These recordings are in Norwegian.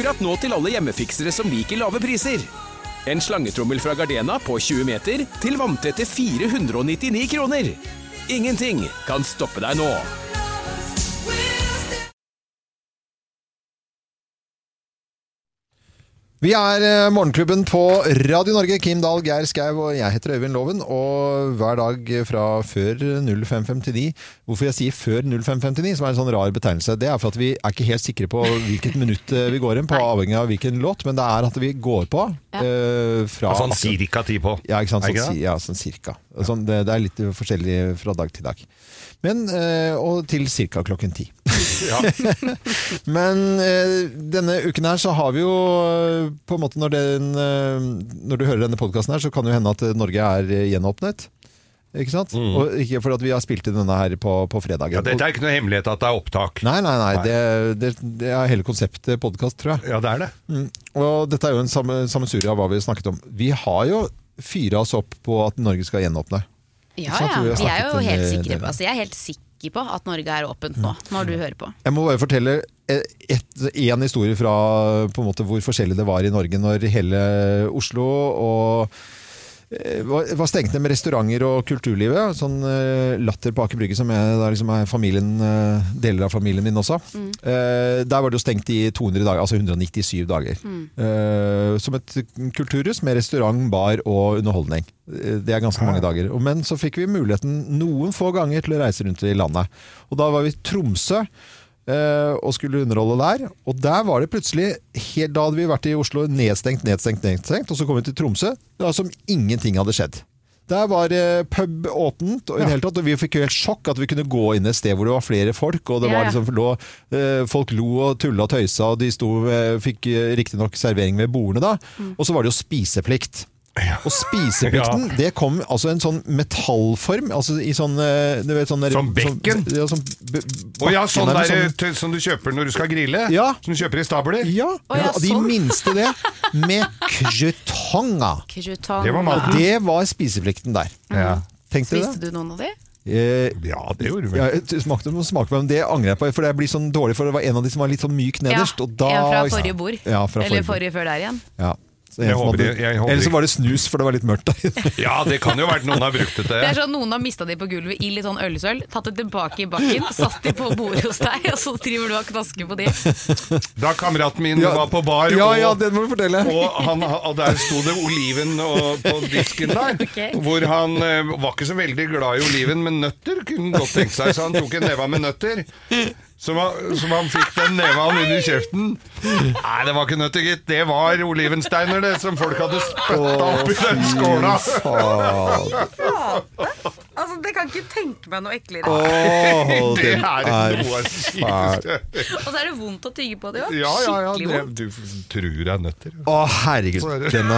Akkurat nå til alle hjemmefiksere som liker lave priser. En slangetrommel fra Gardena på 20 meter til vanntette 499 kroner. Ingenting kan stoppe deg nå. Vi Morgenklubben på Radio Norge, Kim Dahl, Geir Skau og jeg heter Øyvind Loven, og hver dag fra før 05:59, hvorfor jeg sier før 05:59, som en sånn rar betegnelse, det for at vi ikke helt sikre på hvilket minutt vi går inn på, avhengig av hvilken låt, men det at vi går på fra... Sånn cirka 10 på. Ja, ikke sant? Sånn cirka. Sånn, det litt forskjellig fra dag til dag. Men, og til cirka klokken 10. Ja. Men denne uken her så har vi jo på en måte når du hører denne podcasten her, så kan det jo hende at Norge gjenåpnet. Ikke sant? Og ikke for at vi har spilt inn denne her på fredagen. Ja, dette ikke noe hemmelighet at det opptak. Nei. Det hele konseptet podcast, tror jeg. Ja, det det. Og dette jo en sammensurium av hva vi snakket om. Vi har jo fyret oss opp på at Norge skal gjenåpne. Ja. Vi jo helt sikre på. Altså, jeg helt sikker på at Norge åpent nå, når du hører på. Jeg må bare fortelle en historie fra på en måte hvor forskjellig det var i Norge når hele Oslo var stengt ned med restauranter og kulturlivet. Sånn Latter på Aker Brygge, som liksom familien, deler av familien min også. Der var det jo stengt i 200 dager, altså 197 dager. Som et kulturhus med restaurant, bar og underholdning. Det ganske mange dager. Men så fikk vi muligheten noen få ganger til å reise rundt i landet. Og da var vi i Tromsø, og skulle underholde der, og der var det plutselig da hadde vi vært i Oslo nedstengt, og så kom vi til Tromsø, det var som ingenting hadde skjedd. Der var pub åpent og i det hele tatt, og vi fikk jo helt sjokk at vi kunne gå inn et sted hvor det var flere folk, og det var liksom folk lo og tulla og tøysa, og de fikk riktig nok servering ved bordene da, og så var det jo spiseplikt. Og spiseplikten, det kom altså en sånn metallform, altså i sånn du vet, sånn bekken? Sånn sånn der som du kjøper når du skal grille? Ja. Som du kjøper i stabler? Ja, de minste det med krutonga. Det var maten. Det var spiseplikten der. Spiste du noen av de? Ja, det gjorde vi. Jeg smakte men det angrer jeg på, for det blir sånn dårlig, for det var en av de som var litt sånn myk nederst. En fra forrige bord. Eller forrige før der igjen. Ja. Jeg håper eller så var det snus, for det var litt mørkt der. Ja, det kan jo være noen har brukt det til. Det sånn, noen har mistet de på gulvet i litt sånn ølsøl, tatt det tilbake i bakken, satt de på bordet hos deg, og så driver du og knasker på de. Da kameraten min var på bar, det må du fortelle. Og der stod det oliven på disken der, hvor han var ikke så veldig glad i oliven, men nøtter kunne godt tenke seg, så han tok en neva med nøtter. Som han fikk den neven under kjeften. Nei, det var ikke nøtter, gitt. Det var olivensteiner det, som folk hadde spøttet opp i den skåla. Altså, det kan ikke tenke meg noe ekklere. Det noe sykeste. Og så det vondt å tygge på det, jo. Ja, du tror det nøtter. Herregud, den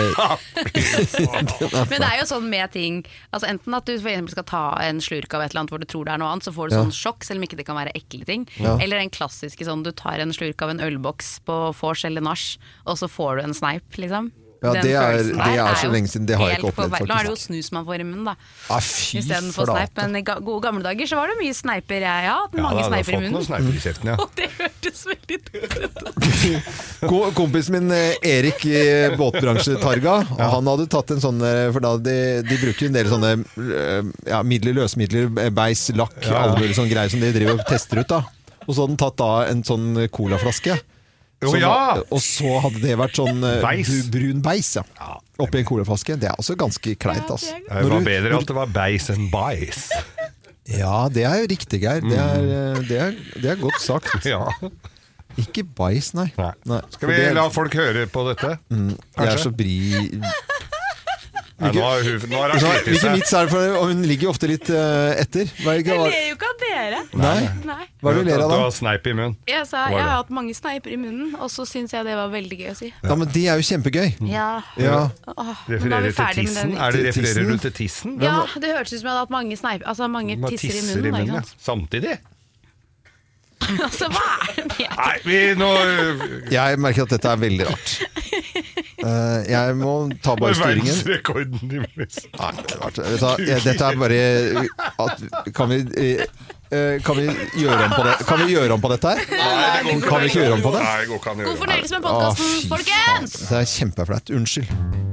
Men det jo sånn med ting, altså enten at du for eksempel skal ta en slurk av et eller annet hvor du tror det noe annet, så får du sånn sjokk, selv om ikke det kan være ekle ting. Eller den klassiske sånn, du tar en slurk av en ølboks på vors eller nach, og så får du en sneip, liksom. Ja, det så lenge siden, det har jeg ikke opplevd faktisk. Nå det jo snus man får i munnen da, fy i stedet for sneip. Men i gode gamle dager så var det mye sneiper. Jeg har hatt mange sneiper i munnen. Sneiper i kjeften, Og det hørtes veldig dumt. Kompisen min Erik i båtbransjetarga, han hadde tatt en sånn, for da de bruker en del sånne løsmidler, beis, lakk, alle mulige sånne greier som de driver og tester ut da. Og så hadde han tatt da en sånn colaflaske. Og så hadde det vært sånn brun beis oppi en colaflaske. Det også ganske kleint altså. Det var bedre at det var beis enn beis. Ja, det jo riktig, Geir. Det godt sagt. Ikke beis, nei. Skal vi la folk høre på dette? Det så bri... Nå har han slitt i seg. Vits for, og hun ligger ofte litt etter. Jeg ler jo ikke av dere. Nei. Hva du ler av da? Du har sneip i munnen. Jeg sa, jeg har hatt mange sneiper i munnen, og så synes jeg det var veldig gøy å si. Ja, men det jo kjempegøy. Refererer til tissen? Refererer du til tissen? Ja, det hørtes ut som jeg hadde hatt mange sneiper, altså mange tisser i munnen. Samtidig? Altså, hva det med? Jeg merker at dette veldig rart. Jeg må ta bare styringen. Verdensrekorden i dette bare kan vi Kan vi gjøre om på det? Kan vi gjøre om på dette her? Nei, Kan vi ikke gjøre om på det? Nei, det går ikke an å God gjøre. fornøyelse med podcasten, folkens! Det er kjempeflaut. Unnskyld.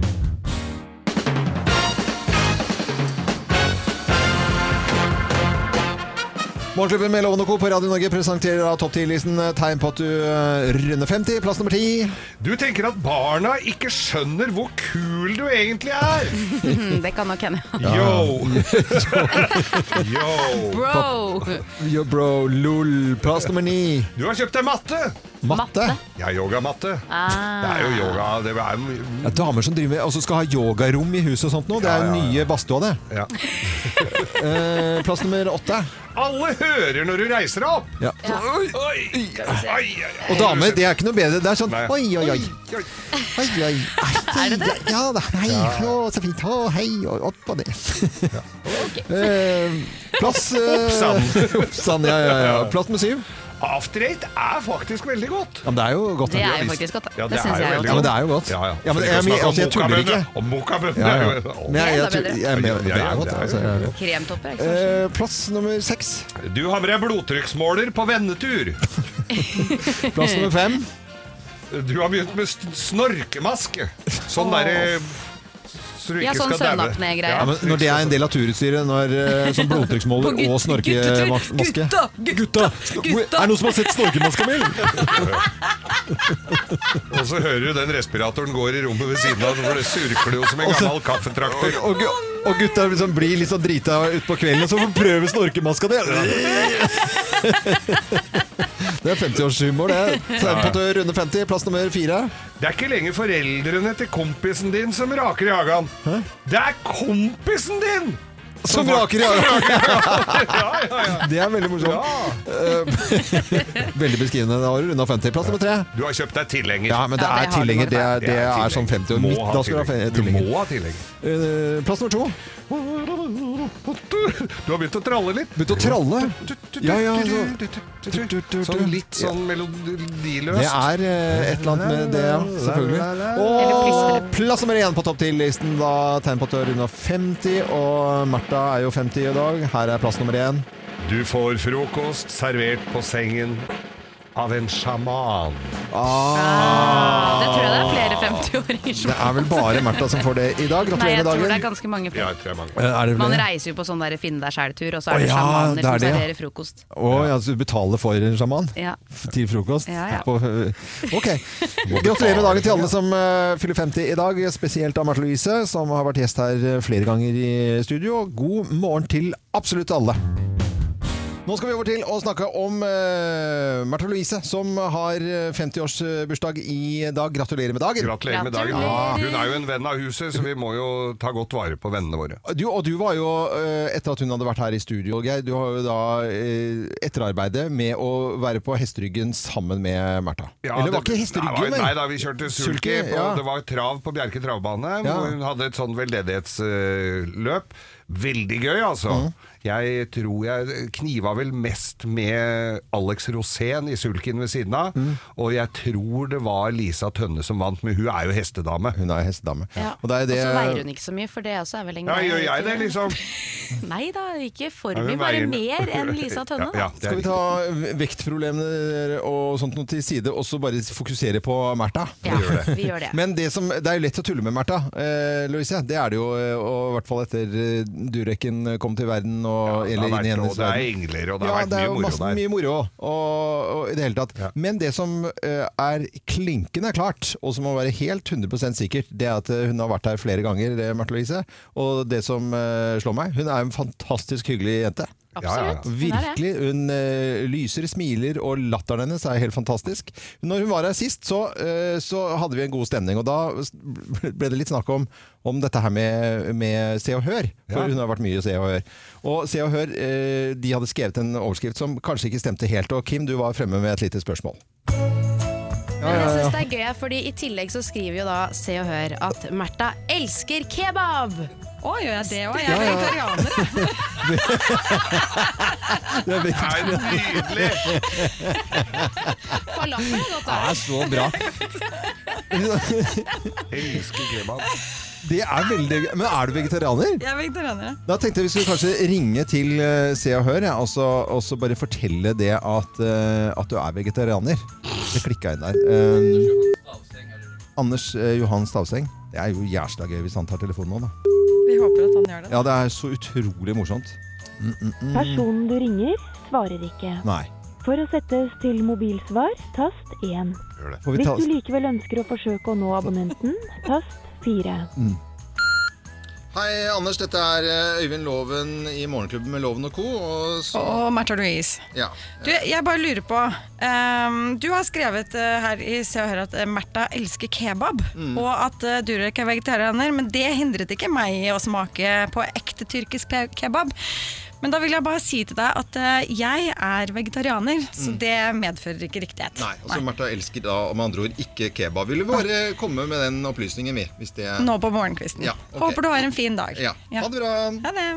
Morgenklubben med Loven og Co. på Radio Norge presenterer av topp 10-listen tegn på at du runder 50, plass nummer 10. Du tenker at barna ikke skjønner hvor kul du egentlig er. Det kan nok hende. Yo! Yo! Bro! Yo bro, lol. Plass nummer 9. Du har kjøpt deg matte. Matte. Ja, yogamatte. Det er jo yoga. Det er Ja, damer som driver med, altså skal ha yogarom i huset og sånt nå. Det er jo nye badstua det. ja. Plass nummer 8. Alle hører når du reiser deg opp. Ja. Oi, oi, oi. Og damer, det er ikke noe bedre. Det er sånn, Nei. oi, oi, oi. Oi, oi. Er det det? Ja da, hei, å, så fint. Å, hei, og opp på det. Plass... Oppsann, ja. Plass nummer 7. After Eight er faktisk veldig godt. Ja, men det er jo godt. Det da. er jo faktisk godt. Ja, Det synes jeg veldig Ja, men det er jo godt. Ja, Ja, men jeg tuller ikke. Og mokabønner. Ja, ja. Men jeg Enda bedre. mener, det er godt. Altså, Kremtopper er ikke så verst. plass nummer 6. Du har med deg blodtrykksmåler på vennetur. Plass nummer 5. Du har begynt med snorkemaske. Sånn derre så du Ja, ikke sånn skal daue. søvnapné-greie. Ja, men når det er en del av turutstyret, som blodtrykksmåler og snorkemaske. Gutta! Er det noen som har sett snorkemaska mi? Og så hører du den respiratoren går i rommet ved siden av, så får det surkler jo som en gammel kaffetraktor. Og gutta liksom blir litt sånn drita ut på kvelden, og så får prøve snorkemaska di. Det er 50-årshumor, det. Tegn på at du runder 50. Plass nummer 4. Det er ikke lenger foreldrene til kompisen din som raker i hagen. Det er kompisen din! Som raker i hagen! Ja. Det er veldig morsomt. Veldig beskrivende. Da har du rundet 50. Plass nummer 3. Du har kjøpt deg tilhenger. Ja, men det Ja, det er har du tilhenger. nok. Det er sånn 50 år. Må ha Da skal du ha tilhenger. tilhenger. Du må ha tilhenger. Plass nummer 2. Du har begynt å tralle litt. Begynte å tralle. Ja, ja, Sånn litt sånn melodiløst. Det er et eller annet med det, ja. Selvfølgelig. Eller plystre. Og plass nummer 1 på topp 10-listen. Da tegn på at du har rundet 50. Og Martha er jo 50 i dag. Her er plass nummer 1. Du får frokost servert på sengen av en sjaman. Det tror jeg det er flere 50-åringer som Det er vel bare Martha som får det i dag. Nei, Gratulerer jeg med tror det er dagen. ganske mange Ja, flere. jeg tror jeg mange. Er det Man det? reiser jo på sånn der finne deg sjæl-tur, og så Å, er det ja, sjamaner det er som det, ja. serverer frokost. Å, ja, så du betaler for en sjaman Ja. til frokost? Ja, ja. Ok. Gratulerer med dagen til alle som fyller 50 i dag. Spesielt av Martha Louise, som har vært gjest her flere ganger i studio. God morgen til absolutt alle. Nå skal vi over til å snakke om Martha Louise, som har 50-årsbursdag i dag. Gratulerer med dagen. Gratulerer med dagen. Gratulerer. Hun er jo en venn av huset, så vi må jo ta godt vare på vennene våre. Du var jo, etter at hun hadde vært her i studio, Geir, du har jo da etterarbeidet med å være på hesteryggen sammen med Martha. Ja, Eller var ikke hesteryggen, Nei da, vi kjørte sulky. Sulky, ja. Det var trav på Bjerke travbane, Ja. hvor hun hadde et sånn veldedighetsløp. Veldig gøy, altså. Jeg tror jeg kniva vel mest med Alex Rosén i sulken ved siden av, og jeg tror det var Lisa Tønne som vant, men hun er jo hestedame. Hun er hestedame. Ja. Og det er Og det... så veier hun ikke så mye, for det også er vel en Ja, greie. gjør jeg det, liksom? Nei da, ikke for Ja, hun mye, bare veier- mer enn Lisa Tønne. Ja, Da. det Skal er vi ta vektproblemene og sånt noe til side, og så bare fokusere på Martha? Ja, vi gjør det. Men det er jo lett å tulle med Martha, Louise. Det er det jo, og i hvert fall etter Durekken kom til verden, og, det eller har inn i vært, hennes og det er verden. engler, og det har Ja, vært det er mye jo moro masse, der. mye moro og i det hele tatt. Ja. Men det som er klinkende klart, og som må være helt 100% sikkert, det er at hun har vært her flere ganger, Martha Louise. Og det som slår meg, hun er en fantastisk hyggelig jente. Absolutt. Hun er det. Virkelig. Hun lyser, smiler, og latteren hennes er helt fantastisk. Når hun var her sist, så hadde vi en god stemning, og da ble det litt snakk om dette her med Se og Hør. For Ja. hun har vært mye i Se og Hør. Og Se og Hør, de hadde skrevet en overskrift som kanskje ikke stemte helt, og Kim, du var fremme med et lite spørsmål. Men jeg synes det er gøy, fordi i tillegg så skriver jo da Se og Hør at Martha elsker kebab! Å, gjør jeg det òg? Jeg er vegetarianer, jeg. Det er Det er nydelig! Falafel er godt, Det da. er så bra. Elsker kebab. Det veldig gøy. Men du vegetarianer? Jeg er vegetarianer, ja. Da tenkte jeg vi skulle kanskje ringe til Se og Hør, og så bare fortelle det at du vegetarianer. Det klikket inn der. Anders Johan Stavseng. Det jo jævla gøy hvis han tar telefonen nå, da. Vi håper at han gjør det. Ja, det så utrolig morsomt. Personen du ringer svarer ikke. Nei. For å settes til mobilsvar, tast 1. Hvis du likevel ønsker å forsøke å nå abonnenten, tast 4. Hei Anders, dette Øyvind Loven i Morgenklubben med Loven og Co. Og Märtha Louise. Ja. Du, jeg bare lurer på, du har skrevet her i Se og Hør at Märtha elsker kebab, og at Durek vegetarianer, men det hindret ikke meg i å smake på ekte tyrkisk kebab. Men da vil jeg bare si til deg at jeg vegetarianer, så det medfører ikke riktighet. Nei, altså Märtha elsker da, om andre ord, ikke kebab. Vil du bare komme med den opplysningen hvis det Nå på morgenkvisten. Ja, okay. Håper du har en fin dag. Ja, ha det bra. Ha det.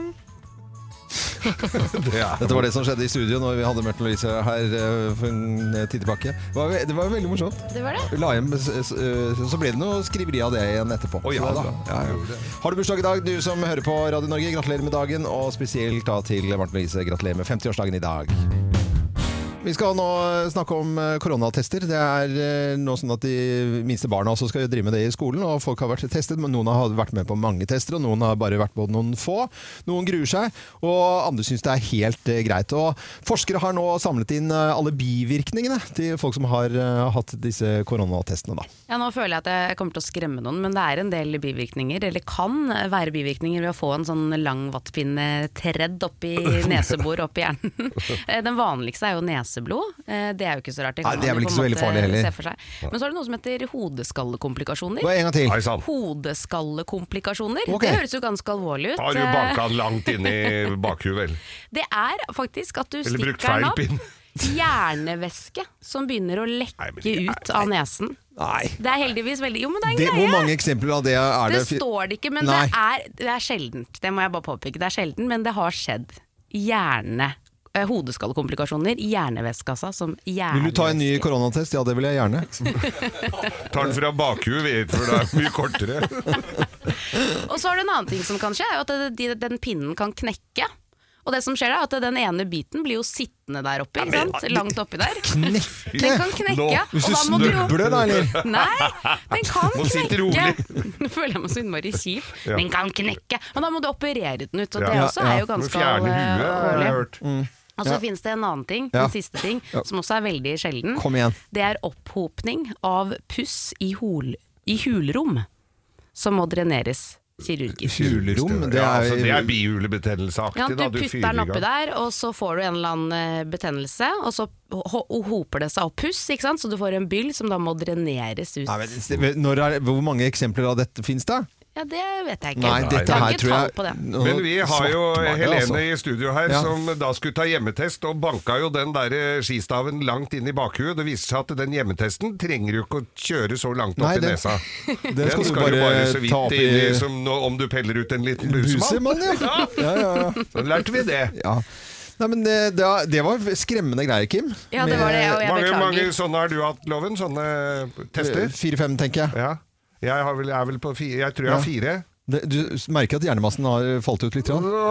Dette var det som skjedde i studio når vi hadde Märtha Louise her for en tid tilbake. Det var veldig morsomt. Det var det. La hjem, så ble det noe skriveri av det igjen etterpå. Ja, da. Har du bursdag i dag, du som hører på Radio Norge? Gratulerer med dagen, og spesielt da til Märtha Louise. Gratulerer med 50-årsdagen i dag. Vi skal nå snakke om koronatester. Det nå sånn at de minste barna også skal drive med det i skolen, og folk har vært testet, men noen har vært med på mange tester, og noen har bare vært på noen få. Noen gruer seg, og andre synes det helt greit. Og forskere har nå samlet inn alle bivirkningene til folk som har hatt disse koronatestene da. Ja, nå føler jeg at jeg kommer til å skremme noen, men det en del bivirkninger, eller kan være bivirkninger ved å få en sånn lang vattpinne tredd opp i nesebor, opp i hjernen. Den vanligste jo neseblod. Det jo ikke så rart. Nei, det vel ikke så veldig farlig heller. Men så det noe som heter hodeskallekomplikasjoner. Hva en gang til? Hodeskallekomplikasjoner. Okay. Det høres jo ganske alvorlig ut. Har du banka langt inn i bakhuet, vel? Det faktisk at du Eller brukt stikker feil den pinn. opp. Hjernevæske som begynner å lekke ut av nesen. Nei. Det heldigvis veldig... Jo, men det en greie. Hvor mange eksempler av det det? Det står det ikke, men det sjeldent. Det må jeg bare påpeke. Det sjelden, men det har skjedd. Hodeskallekomplikasjoner, hjernevæskassa som hjernevæske. Vil du ta en ny koronatest? Ja, det vil jeg gjerne. Ta den fra bakhuet, for det mye kortere. Og så det en annen ting som kan skje, at den pinnen kan knekke. Og det som skjer at den ene biten blir jo sittende der oppe, ikke sant? Langt oppi der. Knekke? Den kan knekke. Hvis du snubler da, eller? Nei, den kan knekke. Nå føler jeg meg så innmari kjip. Ja. Den kan knekke. Men da må du operere den ut, og det Ja. også jo ganske Fjerne huet, har jeg hørt. Og så finnes det en annen ting, en siste ting, som også veldig sjelden. Kom igjen. Det opphopning av puss i hulrom, som må dreneres kirurgisk. Hulrom? Det er bihulebetennelseaktig. Ja, da, du putter den oppi der, og så får du en eller annen betennelse, og så hoper det seg opp puss, ikke sant? Så du får en byll som da må dreneres ut. Nei, men, hvor mange eksempler av dette finnes det? Ja, det vet jeg ikke. Nei, dette jeg har her ikke tror tall jeg... på det. Men vi har jo Helene altså. i studio her som da skulle ta hjemmetest, og banka jo den der skistaven langt inn i bakhuet. Det viser seg at den hjemmetesten trenger jo ikke å kjøre så langt opp i nesa. Den skal du bare så ta opp vidt inn i som om du peller ut en liten busemann. Ja. Så lærte vi det. Ja. Nei, men det var skremmende greier, Kim. Ja, det var det, og jeg beklager. Mange sånne har du hatt, Loven? Sånne tester? 4-5, tenker jeg. Ja. Jeg er vel på 4. Jeg tror jeg har 4. Du merker at hjernemassen har falt ut litt.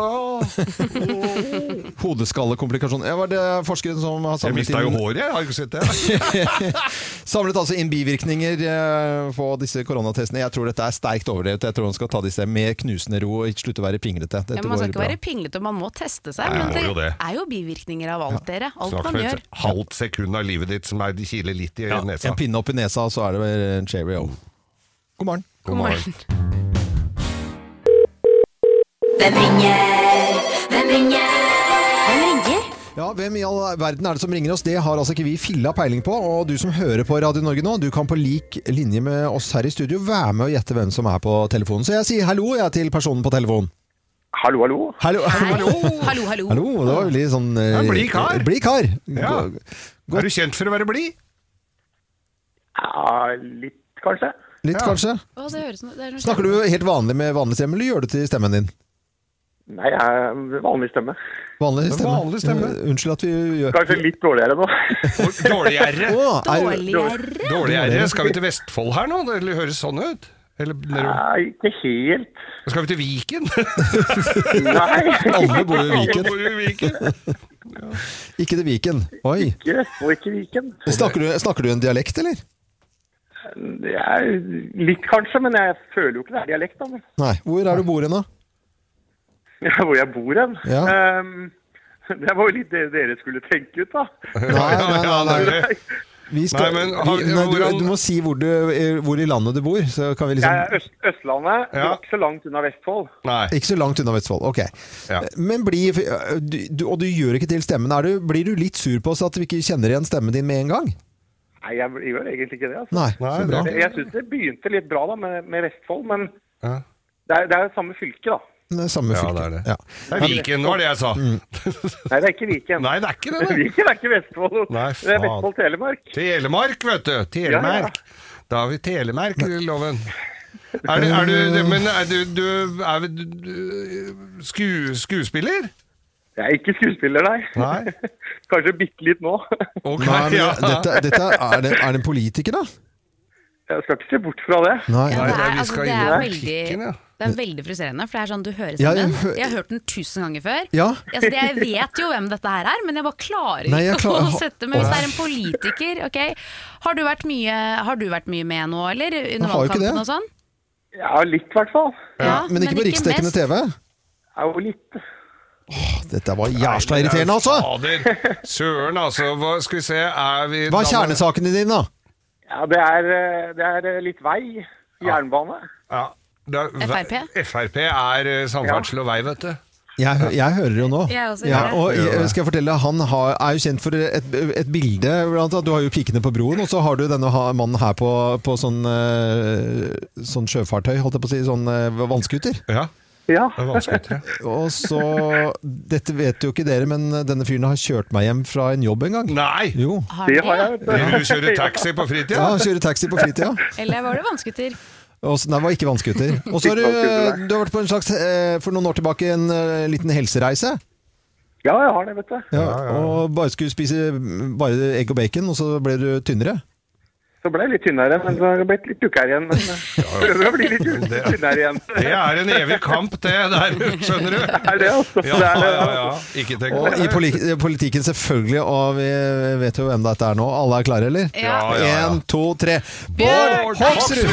Hodeskallekomplikasjoner. Var det forskere som har samlet inn... Jeg mistet jo håret, jeg har ikke sett det. Samlet altså inn bivirkninger på disse koronatestene. Jeg tror dette sterkt overdrevet. Jeg tror man skal ta disse med knusende ro og ikke slutte å være pinglete. Man skal ikke være pinglete, man må teste seg. Men det jo bivirkninger av alt dere. Alt man gjør. Et halvt sekund av livet ditt som kiler litt i nesa. En pinne opp i nesa, så det vel en cherry. God morgen. God morgen. Hvem ringer? Hvem ringer? Hvem ringer? Ja, hvem i all verden det som ringer oss? Det har altså ikke vi filla peiling på. Og du som hører på Radio Norge nå, du kan på lik linje med oss her i studio være med og gjette hvem som på telefonen. Så jeg sier hallo til personen på telefonen. Hallo, hallo. Hallo. Hallo. Det var veldig sånn... Blid kar. Blid kar. Ja. Er du kjent for å være blid? Ja, litt kanskje. Litt kanskje. Snakker du helt vanlig med vanlig stemme, eller gjør du til stemmen din? Nei, jeg er vanlig stemme. Vanlig stemme? Unnskyld at vi gjør... Kanskje litt dårligere nå. Dårligere? Dårligere? Dårligere? Skal vi til Vestfold her nå? Det høres sånn ut. Eller, Nei, ikke helt. Skal vi til Viken? Nei. Alle bor i Viken. Alle bor i Viken. Ja. Ikke til Viken. Oi. Ikke Viken. Snakker du en dialekt, eller? Litt kanskje, men jeg føler jo ikke det er dialekt. Da. Nei. Hvor er du bor hen da? Ja, hvor jeg bor hen? Ja. Det var jo litt det dere skulle tenke ut, da. Nei. Du må si hvor i landet du bor, så kan vi liksom... Jeg er Østlandet, ikke så langt unna Vestfold. Nei. Ikke så langt unna Vestfold, ok. Ja. Men og du gjør ikke til stemmen, blir du litt sur på oss at vi ikke kjenner igjen stemmen din med en gang? Nei, jeg gjør egentlig ikke det. Altså. Nei, så bra. Jeg synes det begynte litt bra da med Vestfold, men det er jo samme fylke da. Det er samme fylke. Det er det. Ja. Det er Viken, var det jeg sa. Nei, det er ikke Viken. Nei, det er ikke det. Viken er ikke Vestfold. Nei, det er Vestfold-Telemark. Telemark, vet du. Telemark. Ja. Da har vi Telemark-loven. Er du skuespiller? Jeg er ikke skuespiller, nei. Kanskje bitte litt nå. Okay, nei, er det en politiker da? Jeg skal ikke se bort fra det. Nei. Det er veldig frustrerende, for det er sånn du hører stemmen. Jeg har hørt den 1000 ganger før. Ja. Jeg vet jo hvem dette her er, men jeg bare klarer ikke å sette. Men hvis det er en politiker, ok. Har du vært mye med nå, eller? Under valgkampen og sånn? Ja, litt i hvert fall. Ja, men ikke på riksdekkende TV? Ja, jo litt. Dette var jævla irriterende, altså! Fader, søren, altså. Skal vi se, hva er kjernesakene dine, da? Ja, det er litt vei, jernbane. Ja. FRP er samferdsel og vei, vet du. Jeg hører jo nå. Og skal jeg fortelle, han er jo kjent for et bilde, du har jo Pikene på broen, og så har du denne mannen her på sånn sjøfartøy, holdt jeg på å si, sånn vannskuter. Ja. Og så dette vet jo ikke dere, men denne fyren har kjørt meg hjem fra en jobb en gang. Nei! Jo. Det har jeg. Vil du kjøre taxi på fritida? Ja, kjøre taxi på fritida. Eller var det vannskuter? Nei, det var ikke vannskuter. Og så har du vært på en slags, for noen år tilbake, en liten helsereise. Ja, jeg har det, vet du. Ja, og bare skulle spise bare egg og bacon, og så ble du tynnere. Så ble jeg litt tynnere, men så har jeg blitt litt tjukkere igjen. Men prøver å bli litt tynnere igjen. Det er en evig kamp, det der, skjønner du? Det er det, altså. Ja. Ikke tenk på det. Og i politikken selvfølgelig, og vi vet jo hvem dette er nå. Alle er klare, eller? Ja. 1, 2, 3. Bård Hoksrud!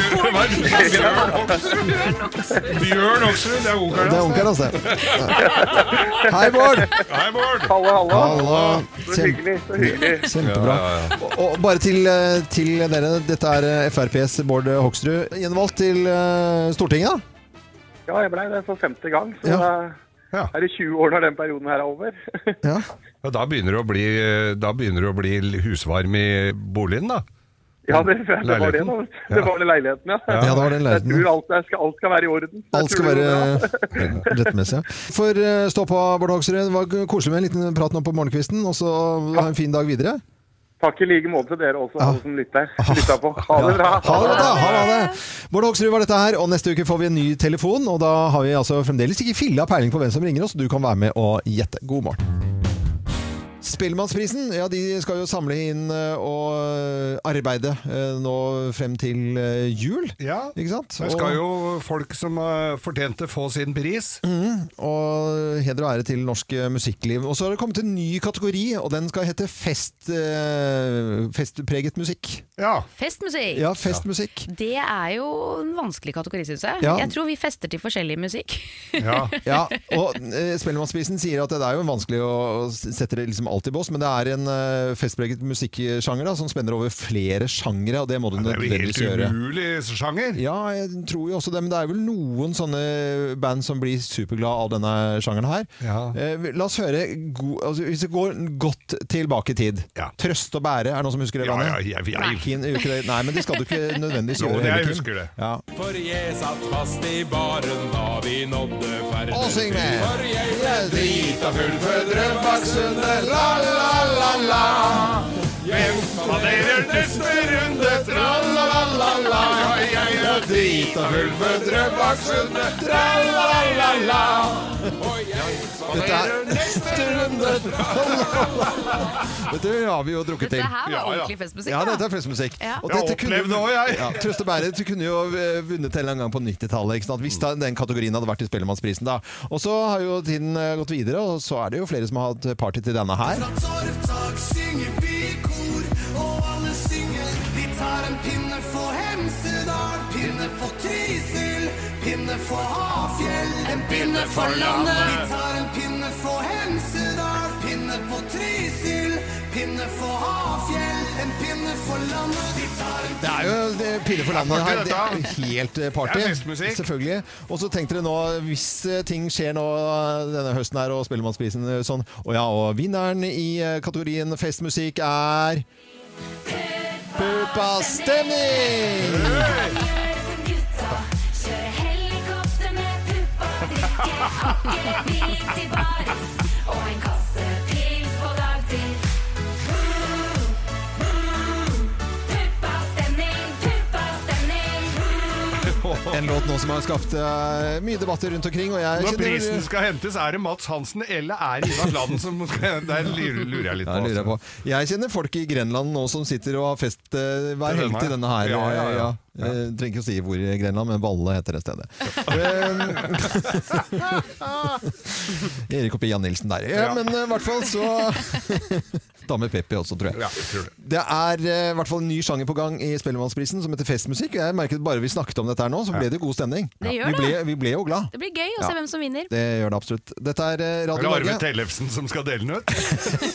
Bjørn Hoksrud, det er onkelen. Det er onkelen, altså. Hei, Bård! Hei, Bård! Hallo. Så hyggelig. Kjempebra. Og bare til dere, dette er FRPs Bård Hoksrud, gjenvalgt til Stortinget, da? Ja, jeg ble det for 5. gang, så er det 20 år når den perioden her er over. Ja, da begynner det å bli husvarm i boligen, da. Ja, det var det da. Det var den leiligheten, ja. Ja, det var den leiligheten. Jeg tror alt skal være i orden. Alt skal være rettmessig, ja. For stå på, Bård Hoksrud, det var koselig med en liten prat nå på morgenkvisten, og så ha en fin dag videre. Takk i like måte til dere også, alle som lytter på. Ha det bra. Ha det. Bård Hoksrud var dette her, og neste uke får vi en ny telefon, og da har vi altså fremdeles ikke filla peiling på hvem som ringer oss, så du kan være med og gjette. God morgen. Spellemannsprisen, ja, de skal jo samle inn og arbeide nå frem til jul, ikke sant? Det skal jo folk som fortjente få sin pris. Og heder og ære til norsk musikkliv. Og så har det kommet en ny kategori, og den skal hete festpreget musikk. Ja. Festmusikk. Ja, festmusikk. Det er jo en vanskelig kategori, synes jeg. Ja. Jeg tror vi fester til forskjellig musikk. Ja, og Spellemannsprisen sier at det er jo vanskelig å sette det liksom alt i bås, men det er en festpreget musikksjanger da, som spenner over flere sjangere, og det må du nødvendigvis gjøre. Det er jo helt umulig sjanger. Ja, jeg tror jo også det, men det er vel noen sånne band som blir superglad av denne sjangeren her. Ja. La oss høre, hvis det går godt tilbake i tid. Trøst og bære, er det noen som husker det? Nei, men det skal du ikke nødvendigvis gjøre. Jo, jeg husker det. Ja. For jeg satt fast i baren da vi nådde ferden. Og syng med! For jeg ble drita full for Drøbaksundet, la-la-la-la. Hvem spaderer neste runde, tra-la-la-la-la. drita full for Drøbaksundet, tra-la-la-la. Og jeg spanerer neste runde. Dette har vi jo drukket til. Dette her var ordentlig festmusikk. Ja, dette festmusikk. Ja. Og dette opplevde også jeg. Ja, Trøst og Bæret kunne jo vunnet en gang på 90-tallet, ikke sant? Hvis den kategorien hadde vært i Spellemannsprisen da. Og så har jo tiden gått videre, og så er det jo flere som har hatt party til denne her. Fra Torvtak synger vi i kor, og alle synger. Vi tar en pinne for Hemsedal, pinne for Trysil, pinne for Hafjell, en pinne for landet. Vi tar en pinne for Hemsedal, pinne for Trysil, pinne for Hafjell, en pinne for landet. Vi tar en Det er jo pinne for landet her. Det er helt party. Det er festmusikk. Selvfølgelig. Og så tenkte dere nå, hvis ting skjer nå denne høsten her, og Spellemannsprisen sånn, og vinneren i kategorien festmusikk er Pupa Stemning! Kjøre helikopter med puppa, drikke akevitt i baris, og en kasse pils på dagtid. Puppa stemning. En låt nå som har skapt mye debatter rundt omkring, og jeg Når prisen skal hentes, er det Mats Hansen eller er det Ivar Fladen som skal... Der lurer jeg litt på. Ja, lurer jeg på. Jeg kjenner folk i Grenland nå som sitter og har fest hver helg til denne her. Ja. Trenger ikke å si hvor i Grenland, men Valle heter det stedet. Erik og Pia Nilsen der. Men i hvert fall så... Dame Peppi også, tror jeg. Ja, jeg tror det. Det er i hvert fall en ny sjanger på gang i Spellemannsprisen som heter festmusikk. Jeg merket bare vi snakket om dette her nå, så ble det god stemning. Det gjør det. Vi ble jo glad. Det blir gøy å se hvem som vinner. Det gjør det absolutt. Dette er Radio Er det Arve Norge. Tellefsen som skal dele den ut?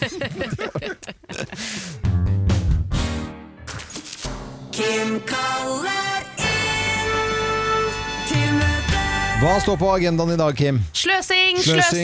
Kim kaller inn til møte. Hva står på agendaen i dag, Kim? Sløsing.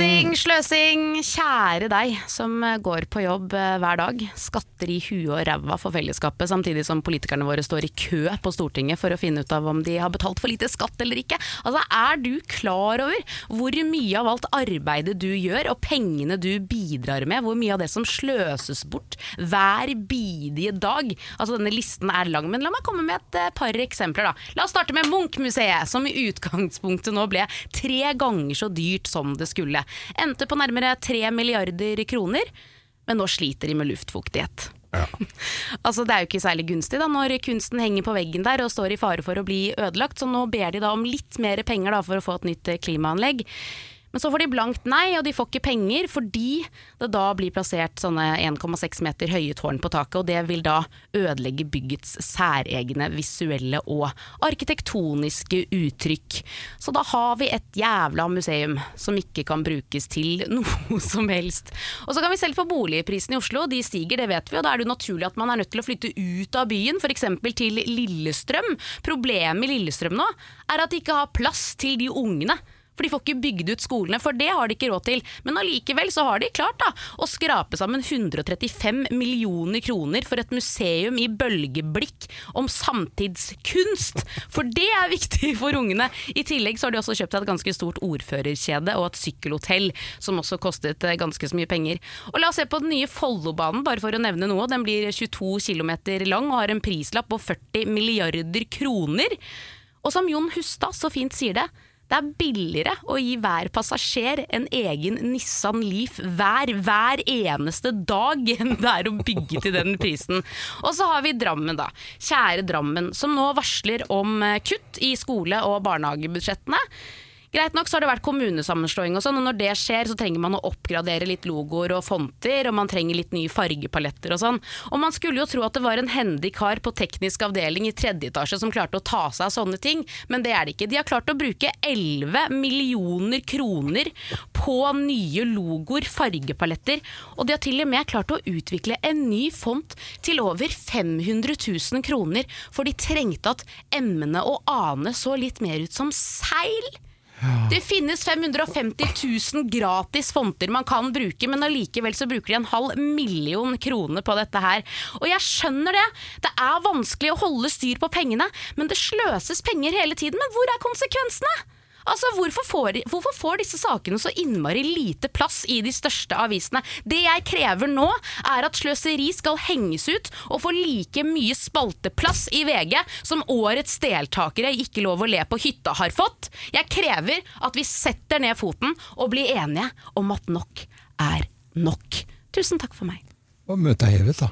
Kjære deg som går på jobb hver dag, skatter i huet og ræva for fellesskapet, samtidig som politikerne våre står i kø på Stortinget for å finne ut av om de har betalt for lite skatt eller ikke. Altså, er du klar over hvor mye av alt arbeidet du gjør og pengene du bidrar med, hvor mye av det som sløses bort hver bidige dag? Altså, denne listen er lang, men la meg komme med et par eksempler da. La oss starte med Munch-museet, som i utgangspunktet nå ble 3 ganger så dyrt som det skulle. Endte på nærmere 3 milliarder kroner, men nå sliter de med luftfuktighet. Ja. Altså, det er jo ikke særlig gunstig da, når kunsten henger på veggen der og står i fare for å bli ødelagt, så nå ber de da om litt mer penger da, for å få et nytt klimaanlegg. Men så får de blankt nei, og de får ikke penger fordi det da blir plassert sånne 1,6 meter høye tårn på taket, og det vil da ødelegge byggets særegne visuelle og arkitektoniske uttrykk. Så da har vi et jævla museum som ikke kan brukes til noe som helst. Og så kan vi selv få boligprisen i Oslo, de stiger, det vet vi, og da er det jo naturlig at man er nødt til å flytte ut av byen, for eksempel til Lillestrøm. Problemet i Lillestrøm nå er at de ikke har plass til de ungene. For de får ikke bygd ut skolene, for det har de ikke råd til. Men allikevel så har de klart da, å skrape sammen 135 millioner kroner for et museum i bølgeblikk om samtidskunst. For det er viktig for ungene. I tillegg så har de også kjøpt et ganske stort ordførerkjede og et sykkelhotell, som også kostet ganske så mye penger. Og la oss se på den nye Follobanen, bare for å nevne noe. Den blir 22 kilometer lang og har en prislapp på 40 milliarder kroner. Og som Jon Hustad så fint sier det, det er billigere å gi hver passasjer en egen Nissan Leaf hver eneste dag enn det er å bygge til den prisen. Og så har vi Drammen da. Kjære Drammen, som nå varsler om kutt i skole- og barnehagebudsjettene. Greit nok så har det vært kommunesammenslåing og sånn, og når det skjer så trenger man å oppgradere litt logoer og fonter, og man trenger litt nye fargepaletter og sånn. Og man skulle jo tro at det var en hendig kar på teknisk avdeling i 3. etasje som klarte å ta seg av sånne ting, men det er det ikke. De har klart å bruke 11 millioner kroner på nye logoer, fargepaletter, og de har til og med klart å utvikle en ny font til over 500 000 kroner, for de trengte at emmene og ane så litt mer ut som seil. Det finnes 550 000 gratis fonter man kan bruke, men allikevel så bruker de 500 000 kroner på dette her. Og jeg skjønner det. Det er vanskelig å holde styr på pengene, men det sløses penger hele tiden. Men hvor er konsekvensene? Altså, hvorfor får disse sakene så innmari lite plass i de største avisene? Det jeg krever nå er at sløseri skal henges ut og få like mye spalteplass i VG som årets deltakere Ikke lov å le på hytta har fått. Jeg krever at vi setter ned foten og blir enige om at nok er nok. Tusen takk for meg. Og møtet er hevet da.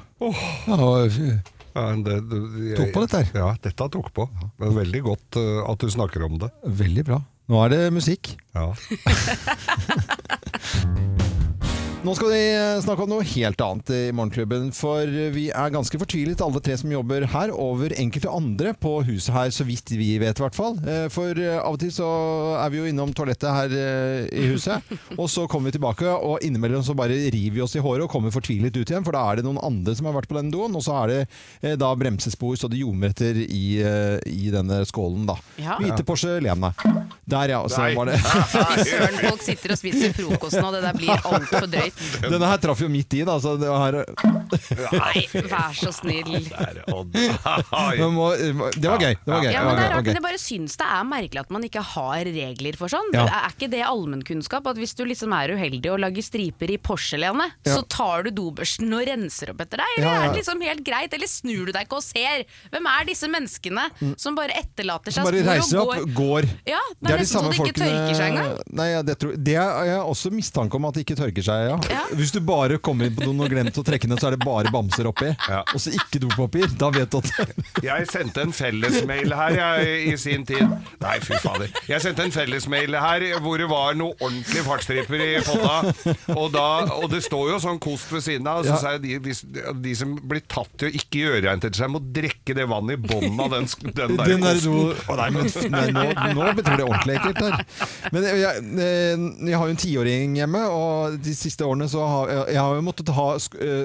Tok på dette her. Ja, dette tok på. Det er veldig godt at du snakker om det. Veldig bra. Nå er det musikk. Ja. Nå skal vi snakke om noe helt annet i Morgenklubben, for vi er ganske fortvilet alle tre som jobber her, over enkelte andre på huset her, så vidt vi vet i hvert fall. For av og til så er vi jo innom toalettet her i huset, og så kommer vi tilbake, og innimellom så bare river vi oss i håret og kommer fortvilet ut igjen, for da er det noen andre som har vært på den doen, og så er det da bremsespor, så det ljomer etter i denne skålen da. Ja. Hvite porselenene. Der ja, så var det. Søren, folk sitter og spiser frokosten, og det der blir alt for drøyt. Denne her traff jo midt i da, så det var Nei, vær så snill. Det var gøy. Det var gøy. Ja, men det er rart, men jeg bare synes det er merkelig at man ikke har regler for sånn. Ja. Er ikke det allmennkunnskap at hvis du liksom er uheldig og lager striper i porselenet, så tar du dobørsten og renser opp etter deg? Eller er det liksom helt greit? Eller snur du deg ikke og ser? Hvem er disse menneskene som bare etterlater seg spor og går? Ja, det er nesten så det ikke tørker seg engang. Nei, det er jeg også mistanke om at det ikke tørker seg, ja. Hvis du bare kommer inn på doen og glemte å trekke ned, så er det bare bamser oppi. Og så ikke dopapir, da vet du at Jeg sendte en fellesmail her i sin tid. Nei, fy fader. Jeg sendte en fellesmail her hvor det var noe ordentlig fartsstriper i potta. Og det står jo sånn kost ved siden av. Og så sa jeg de som blir tatt til å ikke gjøre rent etter seg, må drikke det vannet i bånden av den der kosten. Nå betyr det ordentlig ekkelt her. Men jeg har jo en 10-åring hjemme, og de siste årene så har jeg jo måttet ha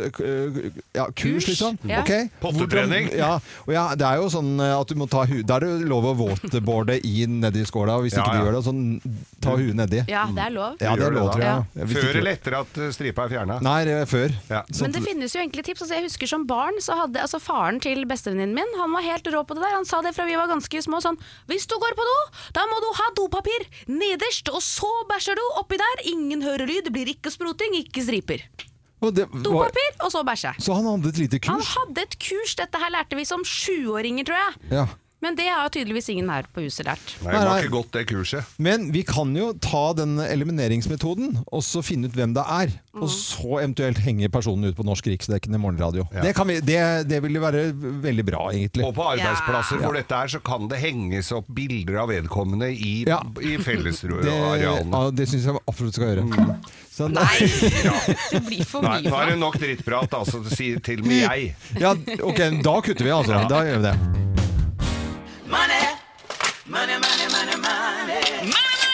kurs liksom. Okay. Pottetrening. Og det er jo sånn at du må ta da er det lov å våtboarde nedi skåla, og hvis ikke du gjør det, så ta huet nedi. Ja, det er lov. Ja, det er lov, tror jeg. Før eller etter at stripa er fjernet? Nei, før. Men det finnes jo enkle tips. Altså, jeg husker som barn så hadde faren til bestevenninnen min, han var helt rå på det der. Han sa det fra vi var ganske små, sånn: hvis du går på do, da må du ha dopapir nederst, og så bæsjer du oppi der. Ingen hører lyd, det blir ikke spruting, ikke striper. Dopapir, og så bæsje. Så han hadde et lite kurs? Han hadde et kurs, dette her lærte vi som 7-åringer, tror jeg. Ja. Men det har tydeligvis ingen her på huset lært. Nei, det var ikke godt det kurset. Men vi kan jo ta den elimineringsmetoden, og så finne ut hvem det er. Og så eventuelt henge personen ut på norsk riksdekkende morgenradio. Det vil jo være veldig bra, egentlig. Og på arbeidsplasser hvor dette er, så kan det henges opp bilder av vedkommende i fellesarealene. Ja, det synes jeg absolutt skal gjøre. Nei, det blir for mye. Nå er det nok drittprat, altså, til med jeg. Ja, ok, da kutter vi, altså. Da gjør vi det. Money, money, money, money, money.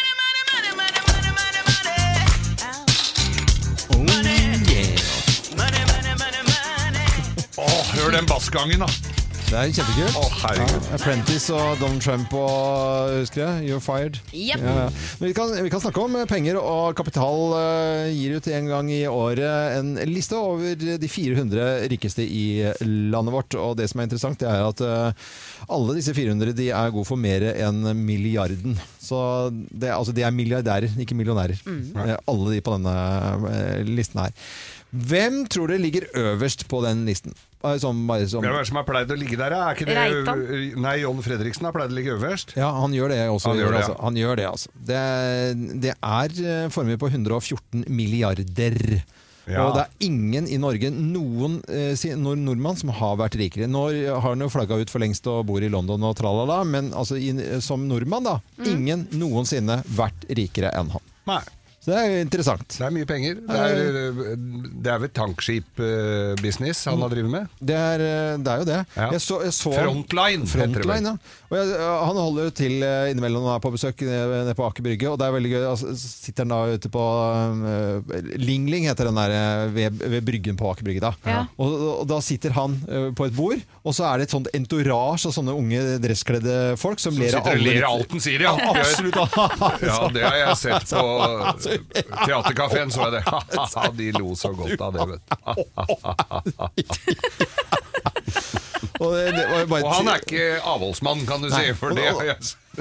Hør den bassgangen da. Det er kjempekult. Herregud. Apprentice og Donald Trump og, husker jeg, You're Fired. Yep. Men vi kan snakke om penger, og Kapital gir ut en gang i året en liste over de 400 rikeste i landet vårt. Og det som er interessant, det er at alle disse 400 de er gode for mer enn milliarden. Så det er milliardærer, ikke millionærer. Alle de på denne listen her. Hvem tror dere ligger øverst på den listen? Hvem er det som har pleid å ligge der? Er ikke det Reitan? Nei, John Fredriksen har pleid å ligge øverst. Ja, han gjør det også. Han gjør det. Det er formet på 114 milliarder. Og det er ingen i Norge, noen nordmann som har vært rikere. Nå har han jo flagget ut for lengst og bor i London og tralala, men altså, som nordmann da, ingen noensinne vært rikere enn han. Nei. Så det er jo interessant. Det er mye penger. Det er vel tankskip-business han har drivet med? Det er jo det. Ja. Jeg så Frontline heter det vel. Ja. Og han holder til innimellom på besøk nede på Aker Brygge, og det er veldig gøy. Sitter han da ute på Lingling heter den der ved bryggen på Aker Brygge da. Ja. Og da sitter han på et bord, og så er det et sånt entourage av sånne unge dresskledde folk som ler av alt den sier, ja. Absolutt. Ja, det har jeg sett på Teaterkafeen, så er det de lo så godt av det, vet du. Og han er ikke avholdsmann, kan du si, for det har jeg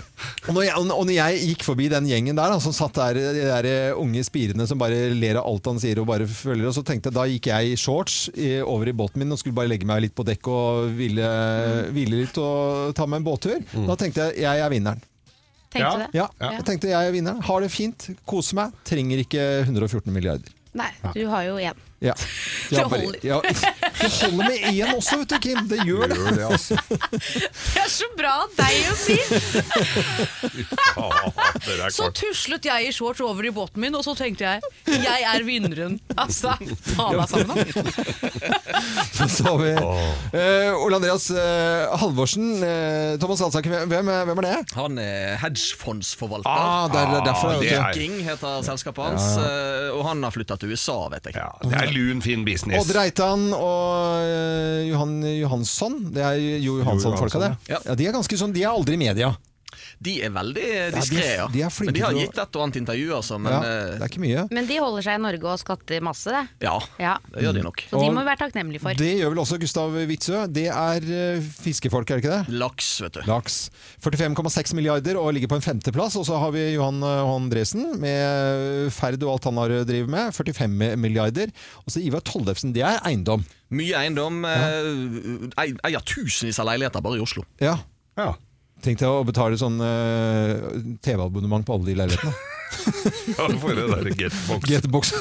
Og når jeg gikk forbi den gjengen der, da, som satt der, de der unge spirene som bare ler av alt han sier og bare følger, og så tenkte jeg, da gikk jeg i shorts over i båten min og skulle bare legge meg litt på dekk og hvile litt og ta meg en båttur. Da tenkte jeg er vinneren. Tenkte du det? Ja, jeg tenkte jeg er vinneren. Har det fint, koser meg, trenger ikke 114 milliarder. Nei, du har jo én. Ja. Det holder. Ja, det holder med én også, vet du, Kim. Det gjør det. Altså. Det så bra av deg å si! Så tuslet jeg i shorts over i båten min, og så tenkte jeg er vinneren. Altså, ta deg sammen da. Så har vi Ole Andreas Halvorsen, Thomas Alsaker, hvem er det? Han er hedgefondsforvalter. Det er derfor. Viking heter selskapet hans, og han har flyttet til USA, vet jeg. Ja, det er lun, fin business. Odd Reitan og Johansson, det er Jo Johansson-folka det. Ja, de er ganske sånn, de er aldri i media. De er veldig diskré, de men de har gitt et og annet intervju, altså. Men, det er ikke mye. Men de holder seg i Norge og skatter masse, det. Ja, det gjør de nok. Så de må vi være takknemlige for. Det gjør vel også Gustav Witzøe. Det er fiskefolk, er det ikke det? Laks, vet du. Laks. 45,6 milliarder og ligger på en 5. plass. Og så har vi Johan Andresen med ferd og alt han har drivet med. 45 milliarder. Og så Ivar Tollefsen, det er eiendom. Mye eiendom. Eier tusenvis av leiligheter bare i Oslo. Ja. Tenkte jeg å betale sånn TV-abonnement på alle de leilighetene. Ja, du får det der Getbox.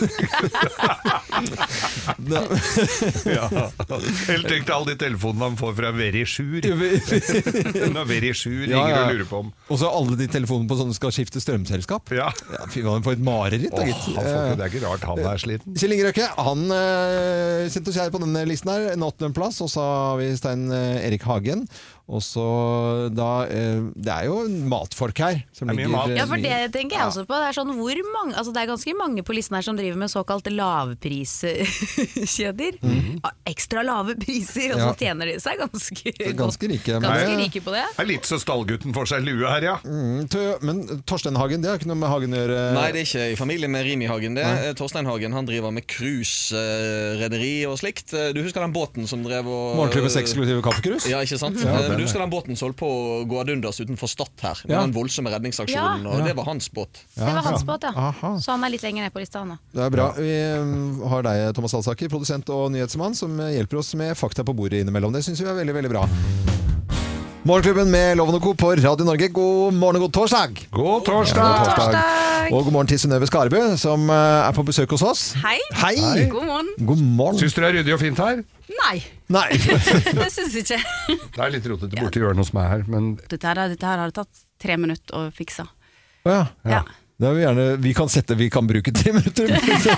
Helt tenkt alle de telefonene han får fra Verisur. Når Verisur ringer og lurer på om. Og så alle de telefonene på sånne skal skifte strømselskap. Fy, han får et mareritt. Det er ikke rart han er sliten. Kjell Inge Røkke, han sendte oss her på denne listen her, en 8. plass, og så har vi Stein Erik Hagen. Og så da, det er jo matfolk her som ligger... Ja, for det tenker jeg også på. Det er sånn hvor mange, altså det er ganske mange på listen her som driver med såkalte lavpriskjeder. Ekstra lave priser, og så tjener de seg ganske rike på det. Det er litt så stallgutten får seg lue her, ja. Men Torstein Hagen, det har ikke noe med Hagen å gjøre? Nei, det er ikke i familie med Rimi Hagen. Det Torstein Hagen, han driver med cruise-rederi og slikt. Du husker den båten som drev og... Morgenklubbens eksklusive kaffekrus? Ja, ikke sant? Du husker den båten som holdt på å gå ad undas utenfor Stad her, med den voldsomme redningsaksjonen, og det var hans båt. Det var hans båt, ja. Så han er litt lenger ned på lista nå. Det er bra. Vi har deg, Thomas Alsaker, produsent og nyhetsmann, som hjelper oss med fakta på bordet innimellom. Det synes vi er veldig, veldig bra. Morgenklubben med Loven og Co på Radio Norge. God morgen og god torsdag! God torsdag! Og god morgen til Synnøve Skarbø, som er på besøk hos oss. Hei! God morgen! God morgen! Syns du det er ryddig og fint her? Nei. Det synes jeg ikke. Det er litt rotete borti hjørnet hos meg her, men... Dette her har det tatt 3 minutter å fikse. Ja. Det er vi gjerne, vi kan bruke 3 minutter.